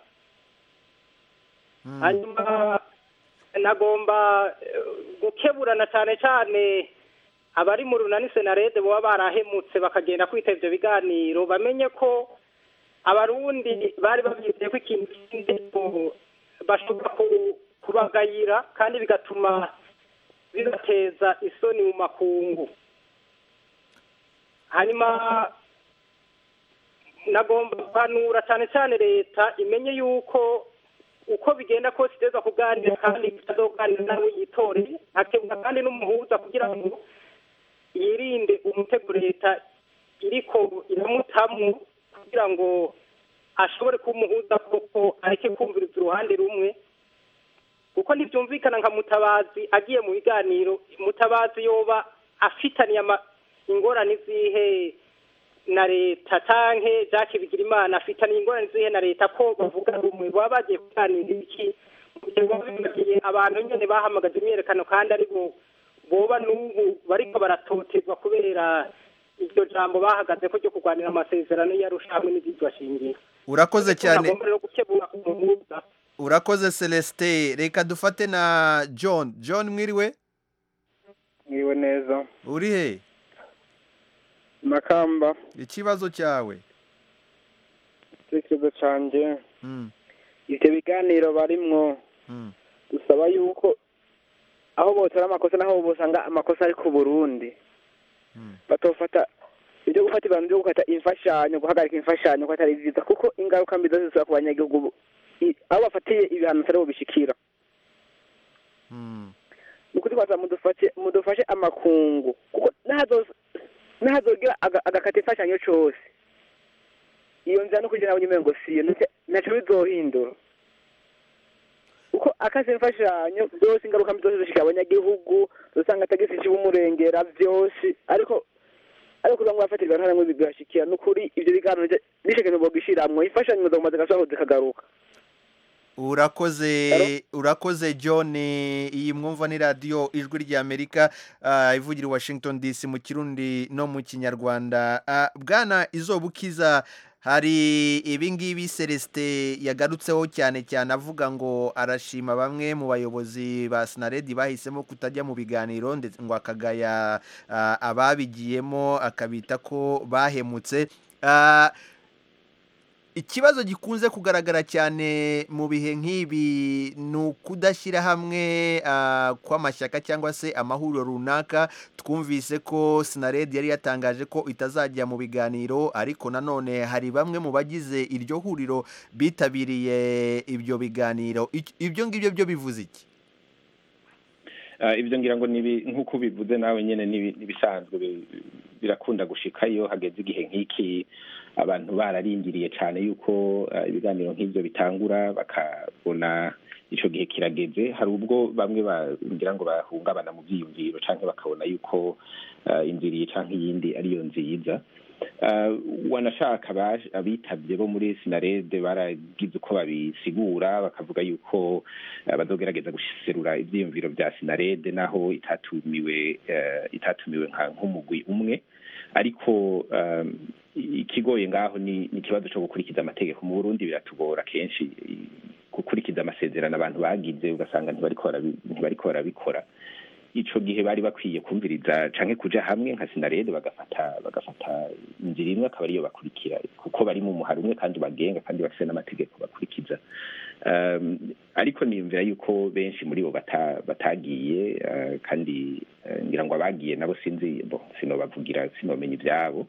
Hanyuma nagomba gukeburana cyane cyane abari mu runani senarede boba barahemutse bakagenda kwita ivyo biganiro bamenye ko abarundi bari bavyiteye ko ikintu cy'indeko bashobora kubagayira kandi bigatuma bibateza isoni mu makungu. Hanyuma nagomba guhanura cyane cyane leta imenye yuko uko bigenda kose iteza kuganira kandi itazoganira nawe yitoreye akebwa kandi n'umuhuza kugira ngo yirinde umutego leta iriko iramutamwo kugira ngo ashobore kumuhuza koko areke kumviriza uruhande rumwe kuko ntibyumvikana nka Mutabazi agiye mu biganiro. Mutabazi yoba afitaniye ingorane zihe na leta canke Jacques Bigirimana afitaniye ingorane zihe na leta ko bavuga rumwe baba bagiye kuganira iki mugiye abantu nyene bahamagaje imyerekano kandi ariko boba n'ubu bariko baratotezwa kubera iryo jambo bahagaze ko ryo kurwanira amasezerano y'Arusha hamwe n'ivyitwa shingiro. Urakoze cyane. Urakoze Celestin. Reka dufate na John mwiriwe? Mwiriwe neza. Uri he? Makamba. Ikibazo cyawe? Ikibazo canje ivyo biganiro barimwo usaba yuko aho botora amakosa naho bosanga amakosa ari ku Burundi batofata ibyo gufata ibintu byo gukata imfashanyo guhagarika imfashanyo ko atari vyiza kuko ingaruka mbi zose ku banyagihugu aho bafatiye ibihano atari bishikira. Nuko twaza mudufashe amakungu kuko nahazogira agakata imfashanyo cyose iyo nzira no kugira ngo ngo siyo naco bizohindura uko akaze imfashanyo byose ingaruka mbi zose zishika abanyagihugu usanga tagisi cy'umurengera byose ariko kugira ngo bafatirwe ntara ngo bigashikira n'ukuri ibyo biganiro nishike no bogishiramwe imfashanyo zo kumaze gashaho zikagaruka. urakoze John. Iyi mwumva ni radiyo ijwi ry'Amerika ivugira i Washington DC mu Kirundi no mu Kinyarwanda. Bwana Izobukiza, hari ibingibi Celestin yagarutseho cyane cyane avuga ngo arashima bamwe mu bayobozi ba Sinaredi bahisemo kutajya mu biganiro, ndetse ngo akagaya ababigiyemo akabita ko bahemutse. Ikibazo gikunze kugaragara cyane mu bihe nk'ibi ni ukudashyira hamwe kw'amashyaka cyangwa se amahuriro runaka. Twumvise ko Sinaredi yari yatangaje ko itazajya mu biganiro, ariko nanone hari bamwe mu bagize iryo huriro bitabiriye ibyo biganiro. Ibyo ngibyo byo bivuze iki? Ibyo ngira ngo nk'uko bivuze nawe nyine n'ibisanzwe birakunda gushikayo hageze igihe nk'iki, abantu bararindiriye cyane yuko ibiganiro nk'ibyo bitangura, bakabona icyo gihe kirageze. Hari ubwo bamwe ngira ngo bahungabana mu byiyumviro cyangwa bakabona yuko inzira iyi cyangwa iyindi ariyo nziza. Wanashaka abitabye bo muri Sinarede baragize uko babisigura, bakavuga yuko bazogerageza guserura ibyiyumviro bya Sinarede naho itatumiwe nk'umugwi umwe. Ariko ikigoye ngaho ni ikibazo cyo gukurikiza amategeko. Mu Burundi biratugora kenshi gukurikiza amasezerano abantu bagize, ugasanga ntibariko barabikora. Ico gihe bari bakwiye kumviriza canke kuja hamwe nka Sinarede bagafata inzira imwe akaba ariyo bakurikira, kuko bari mu muhari umwe kandi bagenga kandi bafite n'amategeko bakurikiza. Ariko niyumvira yuko benshi muri bo batagiye, kandi ngira ngo abagiye nabo sinobavugira, sinomenya ibyabo.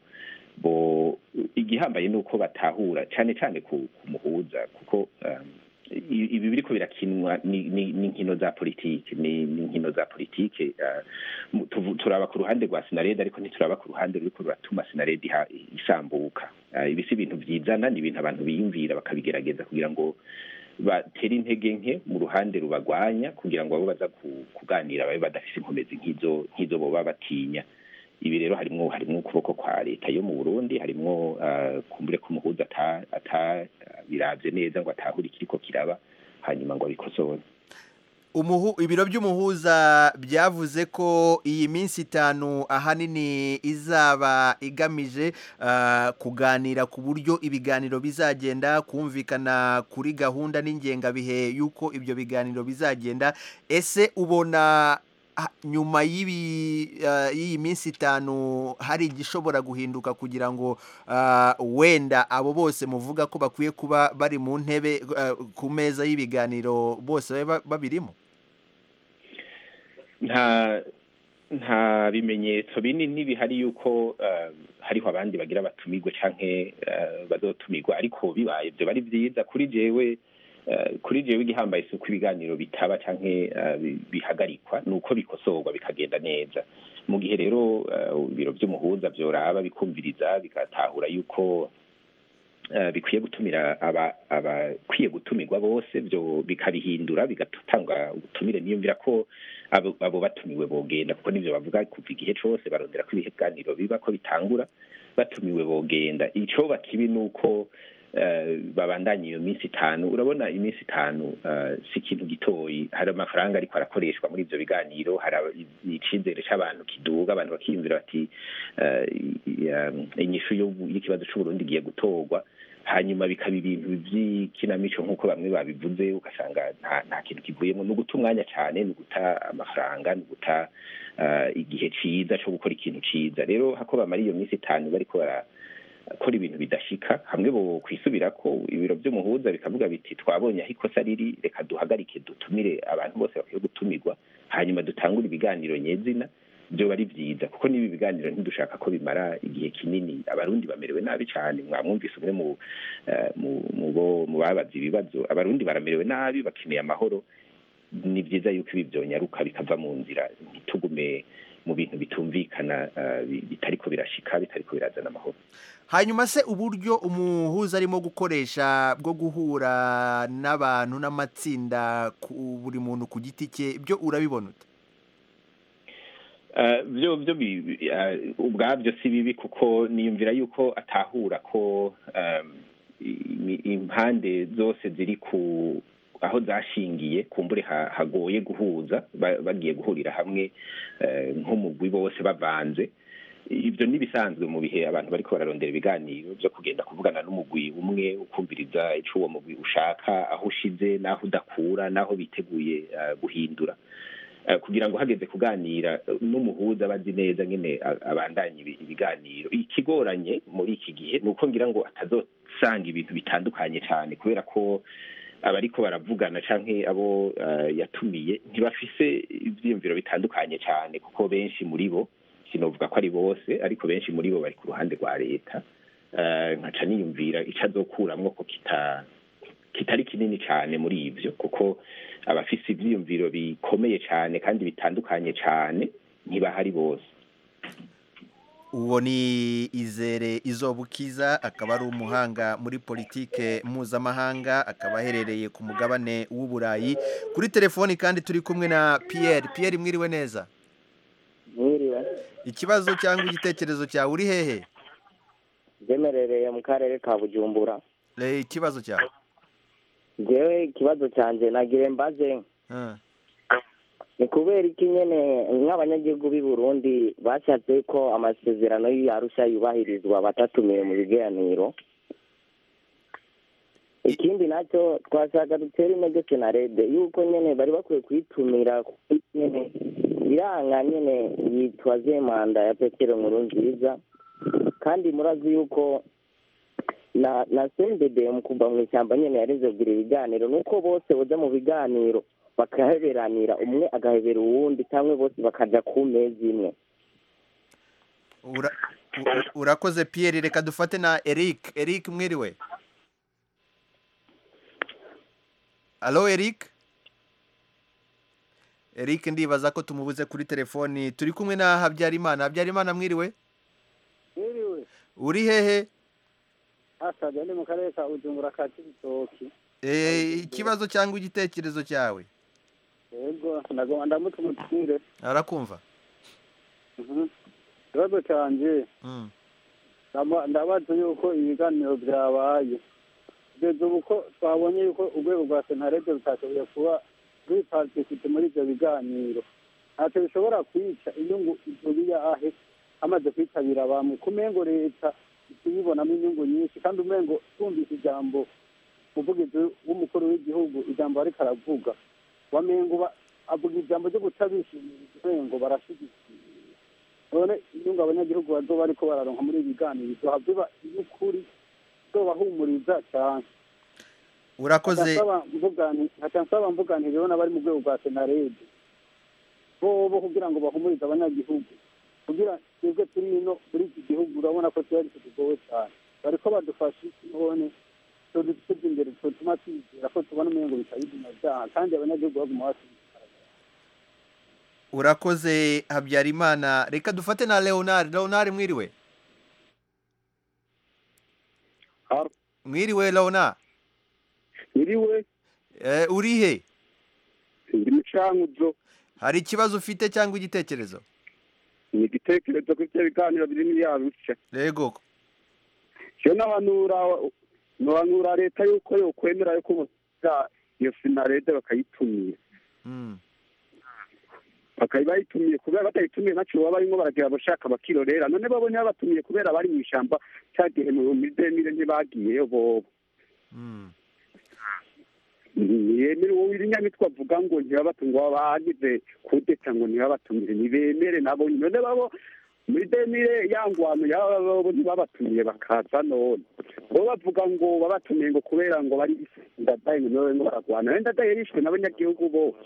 Igihambaye nuko batahura cyane cyane ku muhuza, kuko ibi biriko birakinwa ni nkino za politike, ni nkino za politike. Turaba ku ruhande rwa Sinarede ariko ntituraba ku ruhande ruriko ruratuma Sinarede isambuka. Ibi si ibintu byizana, ni ibintu abantu biyumvira bakabigerageza kugira ngo batera intege nke mu ruhande rubagwanya, kugira ngo abo baza kuganira babe badafise inkomezi nk'izo boba batinya. Ibi rero harimwo ukuboko kwa leta yo mu Burundi, harimwo kumbure ko umuhuza atabiravye neza ngo atahure ikiriko kiraba hanyuma ngo abikosore. Ibiro by'umuhuza byavuze ko iyi minsi 5 ahanini izaba igamije kuganira ku buryo ibiganiro bizagenda, kumvikana kuri gahunda n'ingengabihe y'uko ibyo biganiro bizagenda. Ese ubona nyuma y'iyi minsi 5 hari igishobora guhinduka kugira ngo wenda abo bose muvuga ko bakwiye kuba bari mu ntebe ku meza y'ibiganiro bose babirimo? Nta bimenyetso binini bihari yuko hariho abandi bagira batumigwe canke bazotumirwa, ariko bibaye ibyo bari byiza. Kuri jewe igihambaye si uko ibiganiro bitaba canke bihagarikwa, ni uko bikosorwa bikagenda neza. Mu gihe rero ibiro by'umuhuza byoraba bikumviriza bigatahura yuko bikwiye gutumira abakwiye gutumirwa bose, byo bikabihindura bigatanga ubutumire. Niyumvira ko abo batumiwe bogenda, kuko nivyo bavuga kuva igihe cose barondera ko ibiganiro biba ko bitangura, batumiwe bogenda. Ico bakibi nuko babandanya iyo minsi 5. Urabona iminsi 5 si ikintu gitoyi, hari amafaranga ariko arakoreshwa muri ivyo biganiro, hari icizere c'abantu kiduga, abantu bakiyumvira bati inyishu y'ikibazo c'Uburundi igiye gutorwa, hanyuma bikaba ibintu by'ikinamico nk'uko bamwe babivuze, ugasanga nta kintu kivuyemo. Ni uguta umwanya cyane, ni uguta amafaranga, ni uguta igihe ciza cyo gukora ikintu ciza. Rero hako bamara iyo minsi 5 bariko barakora ibintu bidashika, hamwe bo kwisubira ko ibiro by'umuhuza bikavuga biti twabonye aho ikosa riri, reka duhagarike dutumire abantu bose bakwiye gutumirwa, hanyuma dutangure ibiganiro nyezina. Byo bari byiza, kuko nibi biganiro ntidushaka ko bimara igihe kinini. Abarundi bamerewe nabi cyane, mwamwumvise umwe mu babaza ibibazo. Abarundi baramerewe nabi, bakeneye amahoro. Ni byiza yuko ibi byonyaruka bikava mu nzira, ntitugume mu bintu bitumvikana, bitariko birashika, bitariko birazana amahoro. Hanyuma se uburyo umuhuza arimo gukoresha bwo guhura n'abantu n'amatsinda buri muntu ku giti cye, byo urabibona ute? Byo ubwabyo si bibi, kuko niyumvira yuko atahura ko impande zose ziri aho zashingiye kumbure hagoye guhuza bagiye guhurira hamwe nk'umugwi bose bavanze. Ibyo nibisanzwe mu bihe abantu bariko bararondera ibiganiro byo kugenda kuvugana n'umugwi umwe ukumviriza ico uwo mugwi ushaka, aho ushize naho udakura, naho biteguye guhindura, kugira ngo hageze kuganira n'umuhuza bazi neza nyene abandanye ibiganiro. Ikigoranye muri iki gihe nuko ngira ngo atazosanga ibintu bitandukanye cyane, kubera ko abariko baravugana canke abo yatumiye ntibafise ivyiyumviro bitandukanye cyane, kuko benshi muri bo, sinovuga ko ari bose, ariko benshi muri bo bari ku ruhande rwa leta. Nkaca niyumvira ico azokuramwo ko kitari kinini cyane muri ivyo, kuko abafise ivyiyumviro bikomeye cyane kandi bitandukanye cyane ntibahari bose. Uwo ni Izere Izobukiza, akaba ari umuhanga muri politike mpuzamahanga, akaba aherereye ku mugabane w'Uburayi. Kuri telefoni kandi turi kumwe na Pierre. Mwiriwe neza? Mwiriwe. Ikibazo cyangwa igitekerezo cyawe, uri hehe? Ndemerereye mu karere ka Bujumbura. Ikibazo cyawe? Jewe ikibazo cyanje nagire mbaze. Ni kubera iki nyene nk'abanyagihugu b'i Burundi bashatse ko amasezerano y'Arusha yubahirizwa batatumiye mu biganiro? Ikindi nacyo twashaka dutera intege Senarede yuko nyene bari bakwiye kwitumira nyene iranga nyene yitwaze manda ya Petero Nkurunziza, kandi murazi yuko na sendede mu kuva mu ishyamba nyene yareze kugira ibiganiro, nuko bose boza mu biganiro bakaheberanira, umwe agahebera uwundi cyangwa bose bakaja ku meza imwe. Urakoze Pierre. Reka dufate na Eric. Mwiriwe? Allo Eric ndibaza ko tumubuze kuri telefoni. Turi kumwe na Habyarimana. Mwiriwe? Mwiriwe. Uri hehe? Asaga ndi mu karere ka Bujumbura ka Cibitoki. Ikibazo cyangwa igitekerezo cyawe? Yego, ndamutse umutumire. Arakumva. Ikibazo cyanje ndabaza yuko ibiganiro byabaye, kugeza ubu ko twabonye yuko urwego rwa Senarede rutashoboye kuba rwiparticipate muri ibyo biganiro, ntacyo bishobora kwica inyungu izubiyahe amaze kwitabira bamwe. Kumengo leta ikibibonamo inyungu nyinshi, kandi umengo twumvise ijambo umuvugizi w'umukuru w'igihugu, ijambo ariko aravuga, wamengo avuga ijambo ryo guca bishimira, umengo barashigikiye. None inyungu abanyagihugu bazoba ariko bararonka muri ibiganiro bizohava y'ukuri zobahumuriza cyane. Urakoze. Nsaba mvuganire rero n'abari mu rwego rwa Senarede bo kugira ngo bahumurize abanyagihugu, kugira twebwe turi ino muri iki gihugu urabona ko twari tugowe cyane, bariko badufasha none tudutse imbere, tutuma twizera ko tubona umengo bitayidina byaha, kandi abanyagihugu baguma basubiza. Urakoze Habyarimana. Reka dufate na Leonard. Mwiriwe? Mwiriwe Leonard? Mwiriwe. Uri he? Ndi mu Cankuzo. Hari ikibazo ufite cyangwa igitekerezo? Ni igitekerezo ko ibyo biganiro biri muri Arusha. Yego. Cyo nabanura leta yuko yokwemera yuko iyo Senarede bakayitumira. Bakayitumiye kubera batayitumiye nacyo baba barimo baragira abashaka bakirorera, none babonye babatumiye kubera bari mu ishyamba cyagihe mu midemire ntibagiyeyo bobo. Yemere wowe irinyamitwe avuga ngo ntibabatumiye, bagize kudeta ngo ntibabatumire, nibemere nabo none babo muri demire yangwano yabo ntibabatumiye bakaza, none bo bavuga ngo babatumiye ngo kubera ngo bari ndadaye ngo baragwana, ndadaye yishwe n'abanyagihugu bose.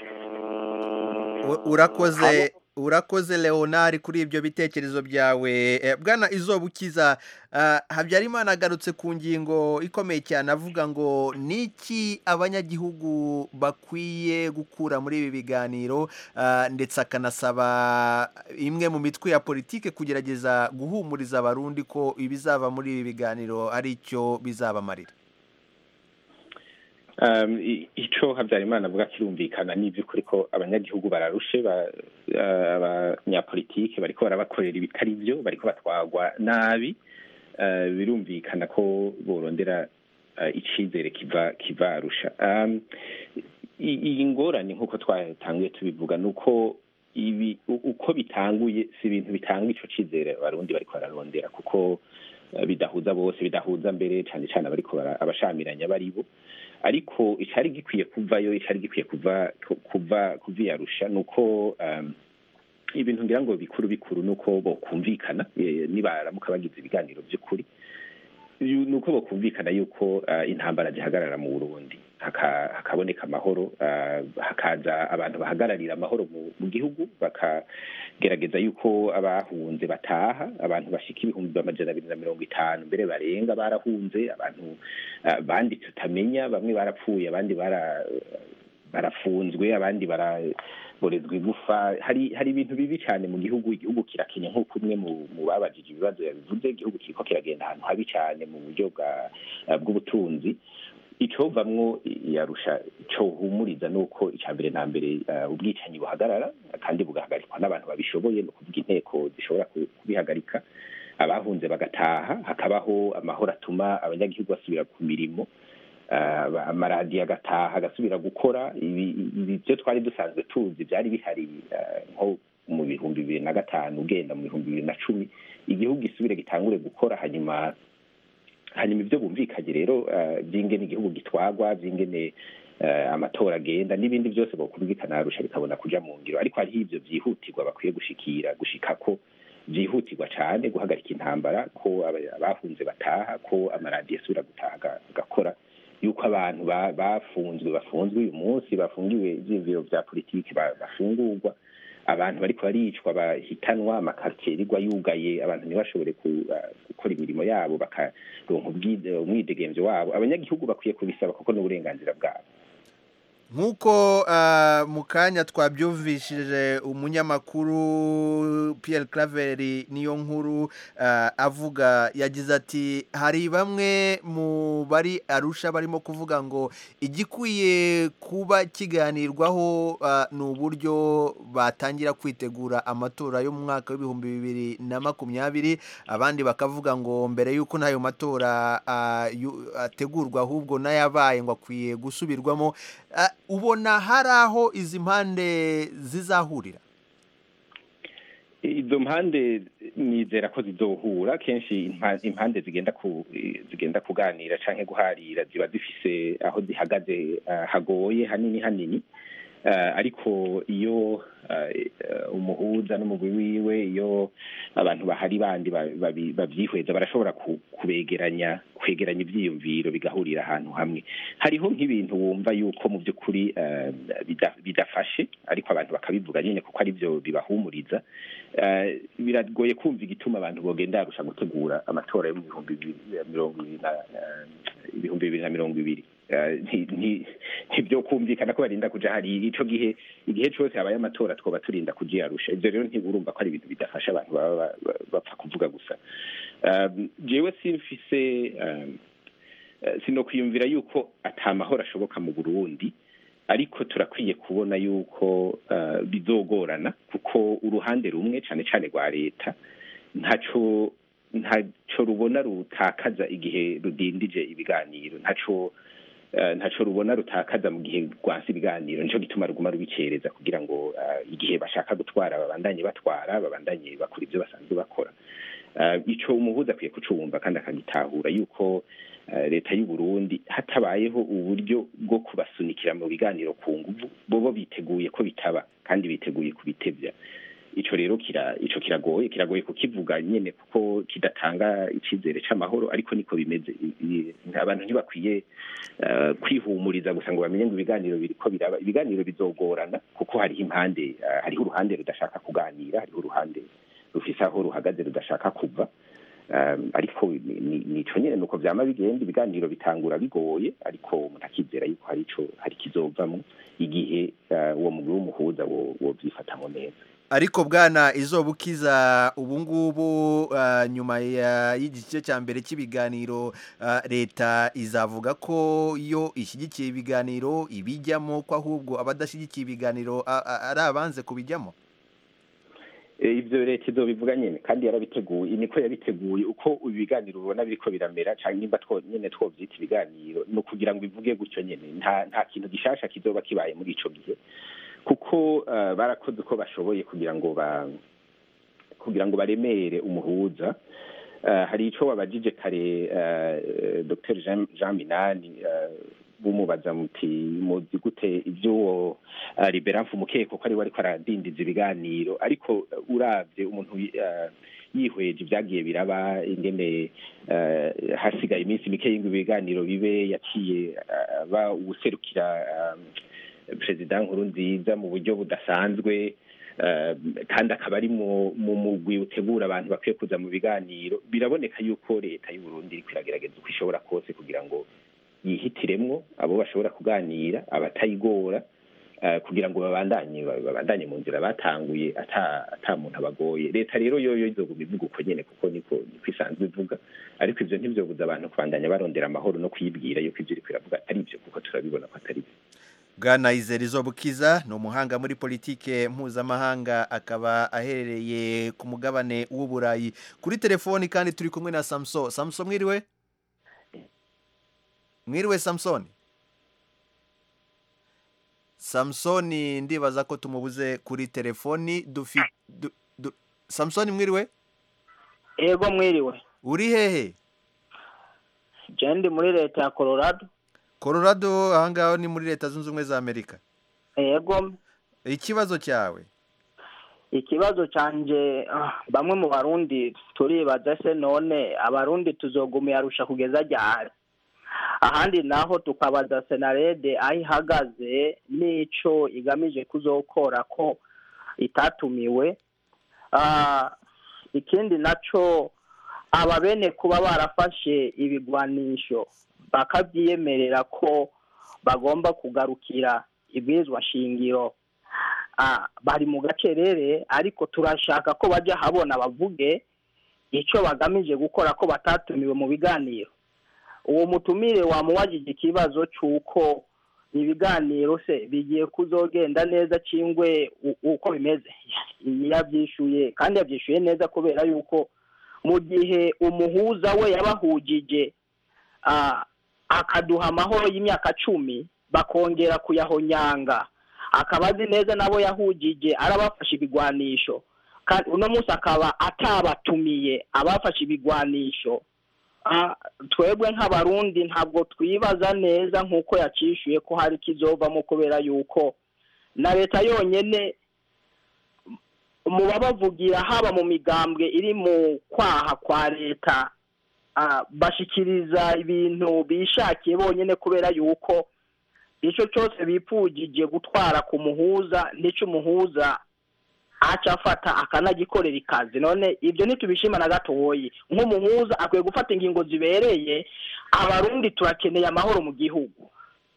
Urakoze Leonard kuri ibyo bitekerezo byawe. Bwana Izobukiza, Habyarimana agarutse ku ngingo ikomeye cyane avuga ngo niki abanyagihugu bakwiye gukura muri ibi biganiro, ndetse akanasaba imwe mu mitwe ya politike kugerageza guhumuriza abarundi ko ibizava muri ibi biganiro ari icyo bizabamarira. Ico Habyarimana avuga kirumvikana, n'ivy'ukuri ko abanyagihugu bararushe, abanyapolitike bariko barabakorera ibitari byo, bariko batwagwa nabi. Birumvikana ko borondera icizere kiva Arusha. Iyi ngorane nk'uko twatanguye tubivuga nuko uko bitanguye si ibintu bitanga ico cizere abarundi bariko bararondera, kuko bidahuza bose, bidahuza mbere cyane cyane abariko abashamiranya baribo. Ariko icari gikwiye kuvayo, icari gikwiye kuva Arusha nuko ibintu ngira ngo bikuru nuko bokumvikana nibaramuka bagize ibiganiro by'ukuri, nuko bokumvikana yuko intambara zihagarara mu Burundi, hakaboneka amahoro, hakaza abantu bahagararira amahoro mu gihugu, bakagerageza yuko abahunze bataha, abantu bashika 250 mbere barenga barahunze, abantu bandi tutamenya, bamwe barapfuye abandi barafunzwe, abandi baraborezwa igufa. Hari ibintu bibi cyane mu gihugu, igihugu kirakenya nk'uko umwe mu babajije ibibazo yabivuze, igihugu kiriko kiragenda ahantu habi cyane mu buryo bw'ubutunzi. Icovamwo Arusha cyo humuriza nuko icambere na mbere ubwicanyi buhagarara kandi bugahagarikwa n'abantu babishoboye, no kuvuga inteko zishobora kubihagarika, abahunze bagataha, hakabaho amahoro atuma abanyagihugu basubira ku mirimo, amaradiyo agataha agasubira gukora. Ibi byo twari dusanzwe tuzi byari bihari nko mu 2005 ugenda mu 2010, igihugu gisubire gitangure gukora, hanyuma ibyo bumvikanye rero by'ingene igihugu gitwagwa, by'ingene amatora agenda n'ibindi byose bokumvikana Arusha bikabona kuja mu ngiro. Ariko hariho ibyo byihutirwa bakwiye gushika ko byihutirwa cyane, guhagarika intambara, ko abahunze bataha, ko amaradiyo asubira gutaha agakora, yuko abantu bafunzwe uyu munsi, bafungiwe ivyiyumviro vya politiki bafungurwa, abantu bariko baricwa, bahitanwa, amakartier rigwa yugaye, abantu ntibashobore gukora imirimo yabo, bakaronka umwidegemvyo wabo. Abanyagihugu bakwiye kubisaba kuko n'uburenganzira bwabo. nk'uko mu kanya twabyumvishije umunyamakuru Pierre Claver niyo nkuru avuga, yagize ati hari bamwe mu bari Arusha barimo kuvuga ngo igikwiye kuba kiganirwaho ni uburyo batangira kwitegura amatora yo mu mwaka w'2020, abandi bakavuga ngo mbere y'uko n'ayo matora ategurwa ahubwo n'ayabaye ngo akwiye gusubirwamo. Ubona hari aho izi mpande zizahurira? Izo mpande nizera ko zizohura. Kenshi impande zigenda kuganira canke guharira ziba zifise aho zihagaze hagoye hanini, ariko iyo umuhuza n'umugwi wiwe, iyo abantu bahari bandi bavyihweza, barashobora kwegeranya ivyiyumviro bigahurira ahantu hamwe. Hariho nk'ibintu wumva yuko mu by'ukuri bidafashe, ariko abantu bakabivuga nyine kuko ari byo bibahumuriza. Biragoye kumva igituma abantu bogenda Arusha gutegura amatora yo mu 2020. Ntibyo kumvikana ko barinda kuja hari ico igihe cyose habaye amatora twoba turinda kuja Arusha. Ivyo rero ntiburumva ko ari ibintu bidafasha abantu bapfa kuvuga gusa. Jewe simfise sinokwiyumvira yuko atamahoro ashoboka mu Burundi, ariko turakwiye kubona yuko bizogorana, kuko uruhande rumwe cane cane rwa leta ntaco rubona rutakaza igihe rudindije ibiganiro, ntaco rubona rutakaza mu gihe rwansi ibiganiro. Nico gituma ruguma rubicereza kugira ngo igihe bashaka gutwara babandanye batwara, babandanye bakora ibyo basanzwe bakora. Ico umuhuza akwiye kucumva kandi akagitahura yuko leta y'u Burundi hatabayeho uburyo bwo kubasunikira mu biganiro ku nguvu, bobo biteguye ko bitaba kandi biteguye kubitevya. Ico rero kiragoye kukivuga nyene kuko kidatanga icizere c'amahoro, ariko niko bimeze. Abantu ntibakwiye kwihumuriza gusa ngo bamenye ngo ibiganiro biriko biraba. Ibiganiro bizogorana kuko hariho uruhande rudashaka kuganira, hariho uruhande rufise aho ruhagaze rudashaka kuva. Ariko nico nyene nuko vyama bigenda, ibiganiro bitangura bigoye, ariko umuntu akizera yuko hari kizovamwo igihe uwo mugwi w'umuhuza wovyifatamwo neza. Ariko bwana Izobukiza, ubungubu nyuma y'igice cya mbere cy'ibiganiro, leta izavuga ko iyo ishyigikiye ibiganiro ibijyamo, ko ahubwo abadashyigikiye ibiganiro ari abanze kubijyamo? ivyo leta izobivuga nyene kandi yarabiteguye niko yabiteguye uko ibiganiro ubona biriko biramera canke nimba nyene twovyita ibiganiro no kugira ngo bivuge gutyo nyene nta kintu gishasha kizoba kibaye muri ico gihe kuko barakoze uko bashoboye kugira ngo baremere umuhuza. Hari ico wabajije kare Dr Jean Minani bumubaza muti muzi gute ivyo Liberanfu Mukeko ko ari wari aradindiza ibiganiro ariko uravye umuntu yihweje ibyagiye biraba ingene hasigaye iminsi mike y'ingo ibiganiro bibe yaciye ba userukira President Nkurunziza mu buryo budasanzwe kandi akaba ari mu mugwi utegura abantu bakwiye kuza mu biganiro. Biraboneka yuko leta y'u Burundi iri kwiragerageza uko ishobora kose kugira ngo yihitiremwo abo bashobora kuganira abatayigora kugira ngo babandanye mu nzira batanguye ata muntu abagoye. Leta rero yoyo izoguma ivuga uko nyene kuko niko isanzwe ivuga ariko ivyo ntivyobuza abantu kubandanya barondera amahoro no kwibwira yuko ivyo iri kwiravuga atari ivyo kuko turabibona ko atari byo. Bwana Izerizo Bukiza ni umuhanga muri politike mpuzamahanga akaba aherereye ku mugabane w'Uburayi. Kuri telefoni kandi turi kumwe na Samson. Samson mwiriwe? Mwiriwe Samson? Samson ndibaza ko tumubuze kuri telefoni. Samson mwiriwe? Ego mwiriwe. Uri hehe? Jendi muri leta ya Colorado. Colorado ahangaho ni muri leta zunze ubumwe za Amerika. Ego. Ikibazo cyawe? Ikibazo canje bamwe mu barundi turibaza se none abarundi tuzoguma yarusha kugeza ryari? Ahandi naho tukabaza Senarede ayihagaze nico igamije kuzokora ko itatumiwe. Ikindi naco ababene kuba barafashe ibigwanisho bakabyiyemerera ko bagomba kugarukira ibwirizwa shingiro bari mu gacerere ariko turashaka ko bajya habona bavuge icyo bagamije gukora ko batatumiwe mu biganiro. Uwo mutumire wamuwajije ikibazo cy'uko ibiganiro se bigiye kuzogenda neza cingwe uko bimeze. Yabyishuye kandi yabyishuye neza kubera yuko mu gihe umuhuza we yabahujije akaduha amahoro y'imyaka 10 bakongera kuyahonyanga akabazi neza nabo yahujije arabafasha ibigwanisho kandi uno munsi akaba atabatumiye abafasha ibigwanisho. Twebwe nk'abarundi ntabwo twibaza neza nkuko yacishuye ko hari kizovamo kubera yuko na leta yonyene mu babavugira haba mu migambwe iri mu kwaha kwa leta bashikiriza ibintu bishakiye bonyene kubera yuko ico cyose bipfugije gutwara ku muhuza nico umuhuza aca afata akanagikorera ikazi. None ibyo nitubishima na gatoyi nk'umuhuza akwiye gufata ingingo zibereye. Abarundi turakeneye amahoro mu gihugu.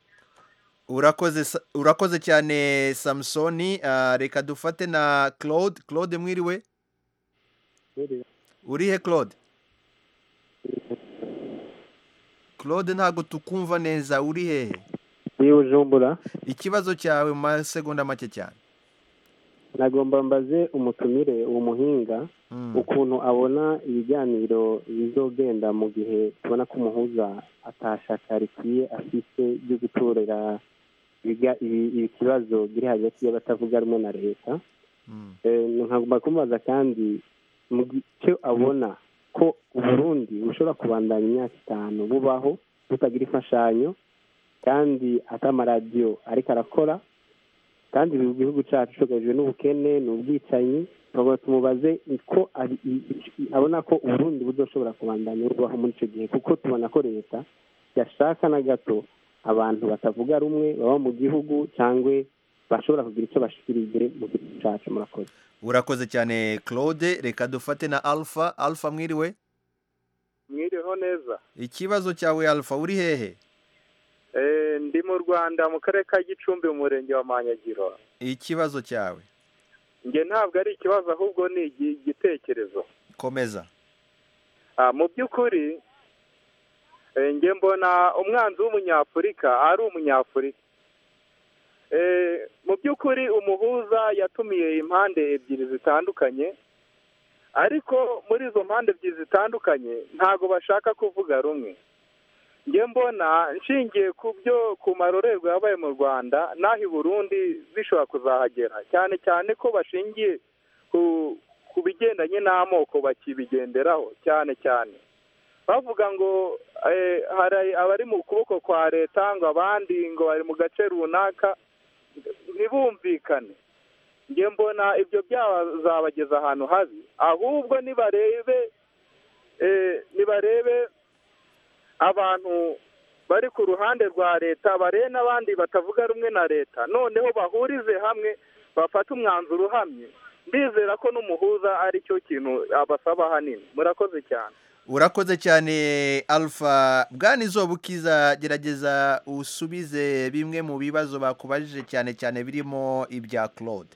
Urakoze cyane Samsoni. Reka dufate na Claude mwiriwe? Urihe Claude? Claude ntago tukumva neza, uri hehe? Bujumbura. Ikibazo cyawe mu masegonda make cyane. Nagomba mbaze umutumire uwo muhinga ukuntu abona ibiganiro bizogenda mu gihe tubona ko umuhuza atashaka rikwiye afise byo gutorera ibibazo biri hagati y'abatavuga rumwe na leta. Nkagomba kumubaza kandi mu gihe abona ko Burundi bushobora kubandanya imyaka 5 bubaho butagira imfashanyo kandi atamaradiyo ariko arakora kandi igihugu cyacu cyogajwe n'ubukene n'ubwicanyi. Ntabwo tumubaze ko abona ko Burundi buzoshobora kubandanya bubaho muri icyo gihe kuko tubona ko leta yashaka na gato abantu batavuga rumwe baba mu gihugu cyangwa bashobora kugira icyo bashikirije mu gihugu cyacu. Murakoze. Urakoze cyane Claude. Reka dufate na Alpha mwiriwe? Mwiriho neza. Ikibazo cyawe Alpha, uri hehe? Ndi mu Rwanda mu karere ka Gicumbi mu murenge wa Manyagiro. Ikibazo cyawe? Nge ntabwo ari ikibazo ahubwo ni igitekerezo. Komeza. Mu by'ukuri nge mbona umwanzi w'umunyafurika ari umunyafurika. mu by'ukuri umuhuza yatumiye impande ebyiri zitandukanye, ariko muri izo mpande ebyiri zitandukanye ntabwo bashaka kuvuga rumwe. njye mbona nshingiye ku marorerwa yabaye mu Rwanda n'aho i Burundi bishobora kuzahagera, cyane cyane ko bashingiye ku bigendanye n'amoko bakibigenderaho cyane cyane, bavuga ngo hari abari mu kuboko kwa leta, ngo abandi ngo bari mu gace runaka, ntibumvikane. njye mbona ibyo byazabageza ahantu habi, ahubwo nibarebe abantu bari ku ruhande rwa leta, barebe n'abandi batavuga rumwe na leta, noneho bahurize hamwe bafate umwanzuro uhamye. Ndizera ko n'umuhuza ari cyo kintu abasaba hanini. Murakoze cyane. Urakoze cyane Alpha. Bwana Izobukiza, gerageza usubize bimwe mu bibazo bakubajije cyane cyane birimo ibya Claude.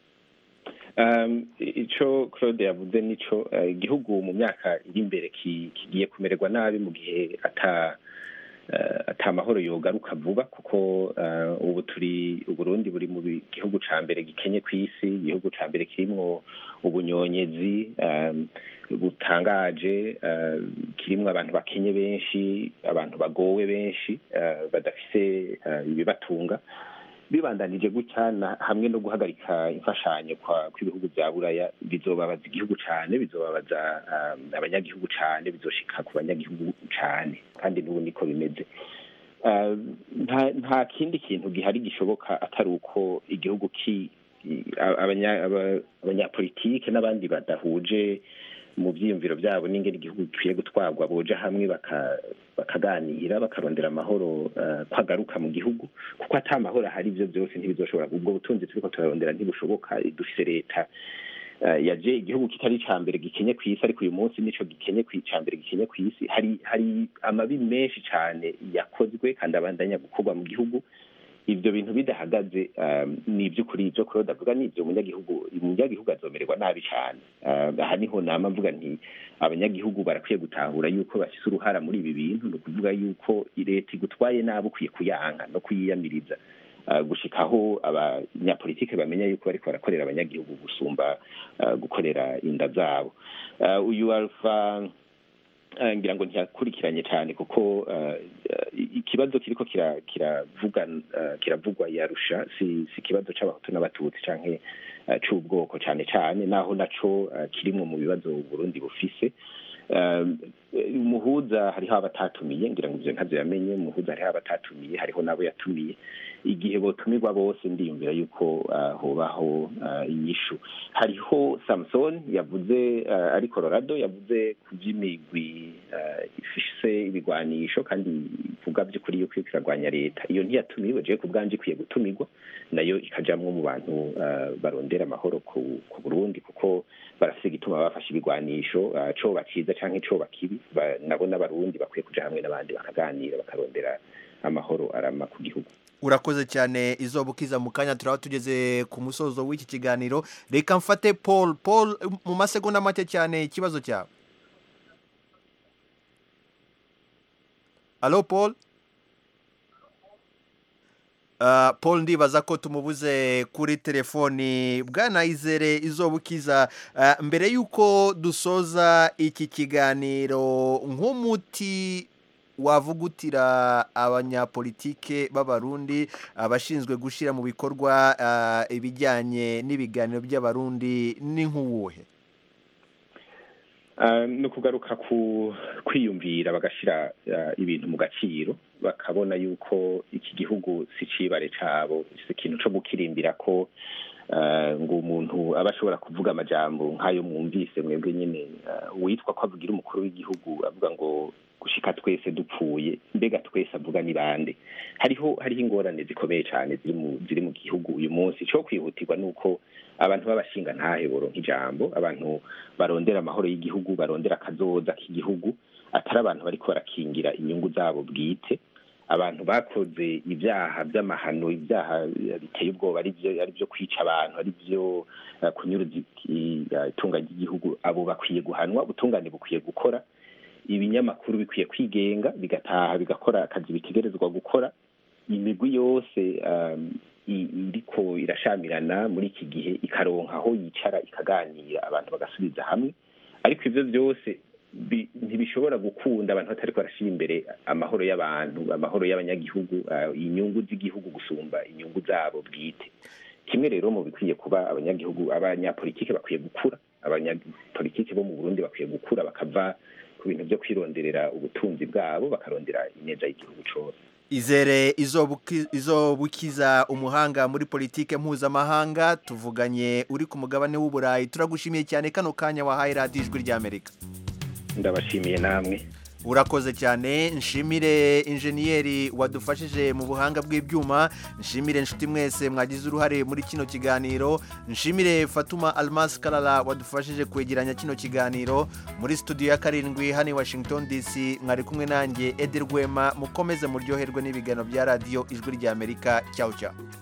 Icyo Claude yavuze nico, igihugu mu myaka iri imbere kigiye kumererwa nabi mu gihe atamahoro yogaruka vuba, kuko ubu Uburundi buri mu gihugu ca mbere gikenye ku isi, igihugu ca mbere kirimwo ubunyonyezi butangaje, kirimwo abantu bakenye benshi, abantu bagowe benshi, badafise ibibatunga. Bibandanije gutya hamwe no guhagarika imfashanyo kw'ibihugu bya Buraya bizobabaza igihugu cyane, bizobabaza abanyagihugu cyane, bizoshika ku banyagihugu cyane, kandi n'ubu niko bimeze. Nta kindi kintu gihari gishoboka atari uko igihugu abanyapolitike n'abandi badahuje mu byiyumviro byabo n'ingene igihugu gikwiye gutwarwa boja hamwe bakaganira bakarondera amahoro kwagaruka mu gihugu, kuko atamahoro ahari ibyo byose ntibizoshobora. Ubwo butunzi turiko turarondera ntibushoboka. Dufise leta yaje igihugu kitari ca mbere gikenye ku isi, ariko uyu munsi nico gikenye ca mbere gikenye ku isi. Hari amabi menshi cane yakozwe kandi abandanya gukorwa mu gihugu. Ibyo bintu bidahagaze ni iby'ukuri ibyo Claude avuga, ni ibyo umunyagihugu azomererwa nabi cyane. Aha niho nama mvuga nti abanyagihugu barakwiye gutahura yuko bafise uruhara muri ibi bintu, ni ukuvuga yuko leta igutwaye nabi ukwiye kuyanka no kuyiyamiriza, gushikaho abanyapolitike bamenya yuko bariko barakorera abanyagihugu gusumba gukorera inda zabo. Uyu Alpha ngira ngo ntiyakurikiranye cyane, kuko ikibazo kiriko kiravugwa yarusha si ikibazo c'abahutu n'abatutsi canke c'ubwoko cyane cyane, naho naco kirimwo mu bibazo Burundi bufise. Umuhuza hariho abatatumiye, ngira ngo ivyo ntavyo yamenye. Umuhuza hariho abatatumiye, hariho nabo yatumiye. Igihe botumirwa bose ndiyumvira yuko hobaho inyishu. Hariho Samson yavuze ari Colorado, yavuze ku by'imigwi ifise ibigwanisho kandi ivuga by'ukuri yuko ikiragwanya leta. Iyo ntiyatumiwe, je ku bwanje ikwiye gutumirwa nayo ikajamwo mu bantu barondera amahoro ku Burundi, kuko barafise igituma bafashe ibigwanisho, co bakiza canke co bakibi. Nabo n'abarundi bakwiye kuja hamwe n'abandi bakaganira bakarondera amahoro arama ku gihugu. Urakoze cyane Izobukiza. mu kanya turaba tugeze ku musozo w'iki kiganiro. Reka mfate Paul mu masegonda make cyane ikibazo cyawe. Allo Paul? Paul ndibaza ko tumubuze kuri telefoni. Bwana Izere Izobukiza, mbere y'uko dusoza iki kiganiro, nk'umuti wavugutira abanyapolitike b'abarundi abashinzwe gushyira mu bikorwa ibijyanye n'ibiganiro by'abarundi, ni nk'uwuhe? No kugaruka kwiyumvira bagashyira ibintu mu gaciro, bakabona yuko iki gihugu si cibare cabo, si ikintu co gukirimbira ko ngo umuntu aba ashobora kuvuga amajambo nk'ayo mwumvise mwebwe nyine, witwa ko avugira umukuru w'igihugu avuga ngo gushika twese dupfuye. Mbega twese avuga ni bande? Hariho ingorane zikomeye cyane ziri mu gihugu uyu munsi. Cyo kwihutirwa nuko abantu babashinga ntahe boronka ijambo, abantu barondera amahoro y'igihugu, barondera akazoza k'igihugu, atari abantu bariko barakingira inyungu zabo bwite. Abantu bakoze ibyaha by'amahano, ibyaha biteye ubwoba, ari byo kwica abantu, ari byo kunyuruza itunga ry'igihugu, abo bakwiye guhanwa. Ubutungane bukwiye gukora, ibinyamakuru bikwiye kwigenga, bigataha bigakora akazi bitegerezwa gukora. Imigwi yose iriko irashamirana muri iki gihe ikaronka aho yicara ikaganira abantu bagasubiza hamwe ariko ivyo byose ntibishobora gukunda abantu batari barashira imbere amahoro y'abantu amahoro y'abanyagihugu inyungu z'igihugu gusumba inyungu zabo bwite kimwe rero mu bikwiye kuba abanyagihugu abanyapolitike bakwiye gukura abanyapolitike bo mu Burundi bakwiye gukura bakava ku bintu byo kwironderera ubutunzi bwabo bakarondera ineza y'igihugu cyose. Izere izobukiza umuhanga muri politike mpuzamahanga tuvuganye uri ku mugabane w'Uburayi turagushimiye cyane kano kanya wahaye Radio Ijwi ry'Amerika. Ndabashimiye namwe. Urakoze cyane nshimire injeniyeri wadufashije mu buhanga bw'ibyuma nshimire inshuti mwese mwagize uruhare muri kino kiganiro nshimire Fatuma Almas Kalala wadufashije kwegeranya kino kiganiro muri studio ya 7 hano Washington DC mwari kumwe nanjye Eder Rwema mukomeze muryoherwe n'ibiganiro bya Radio Ijwi ry'Amerika. Ciao ciao.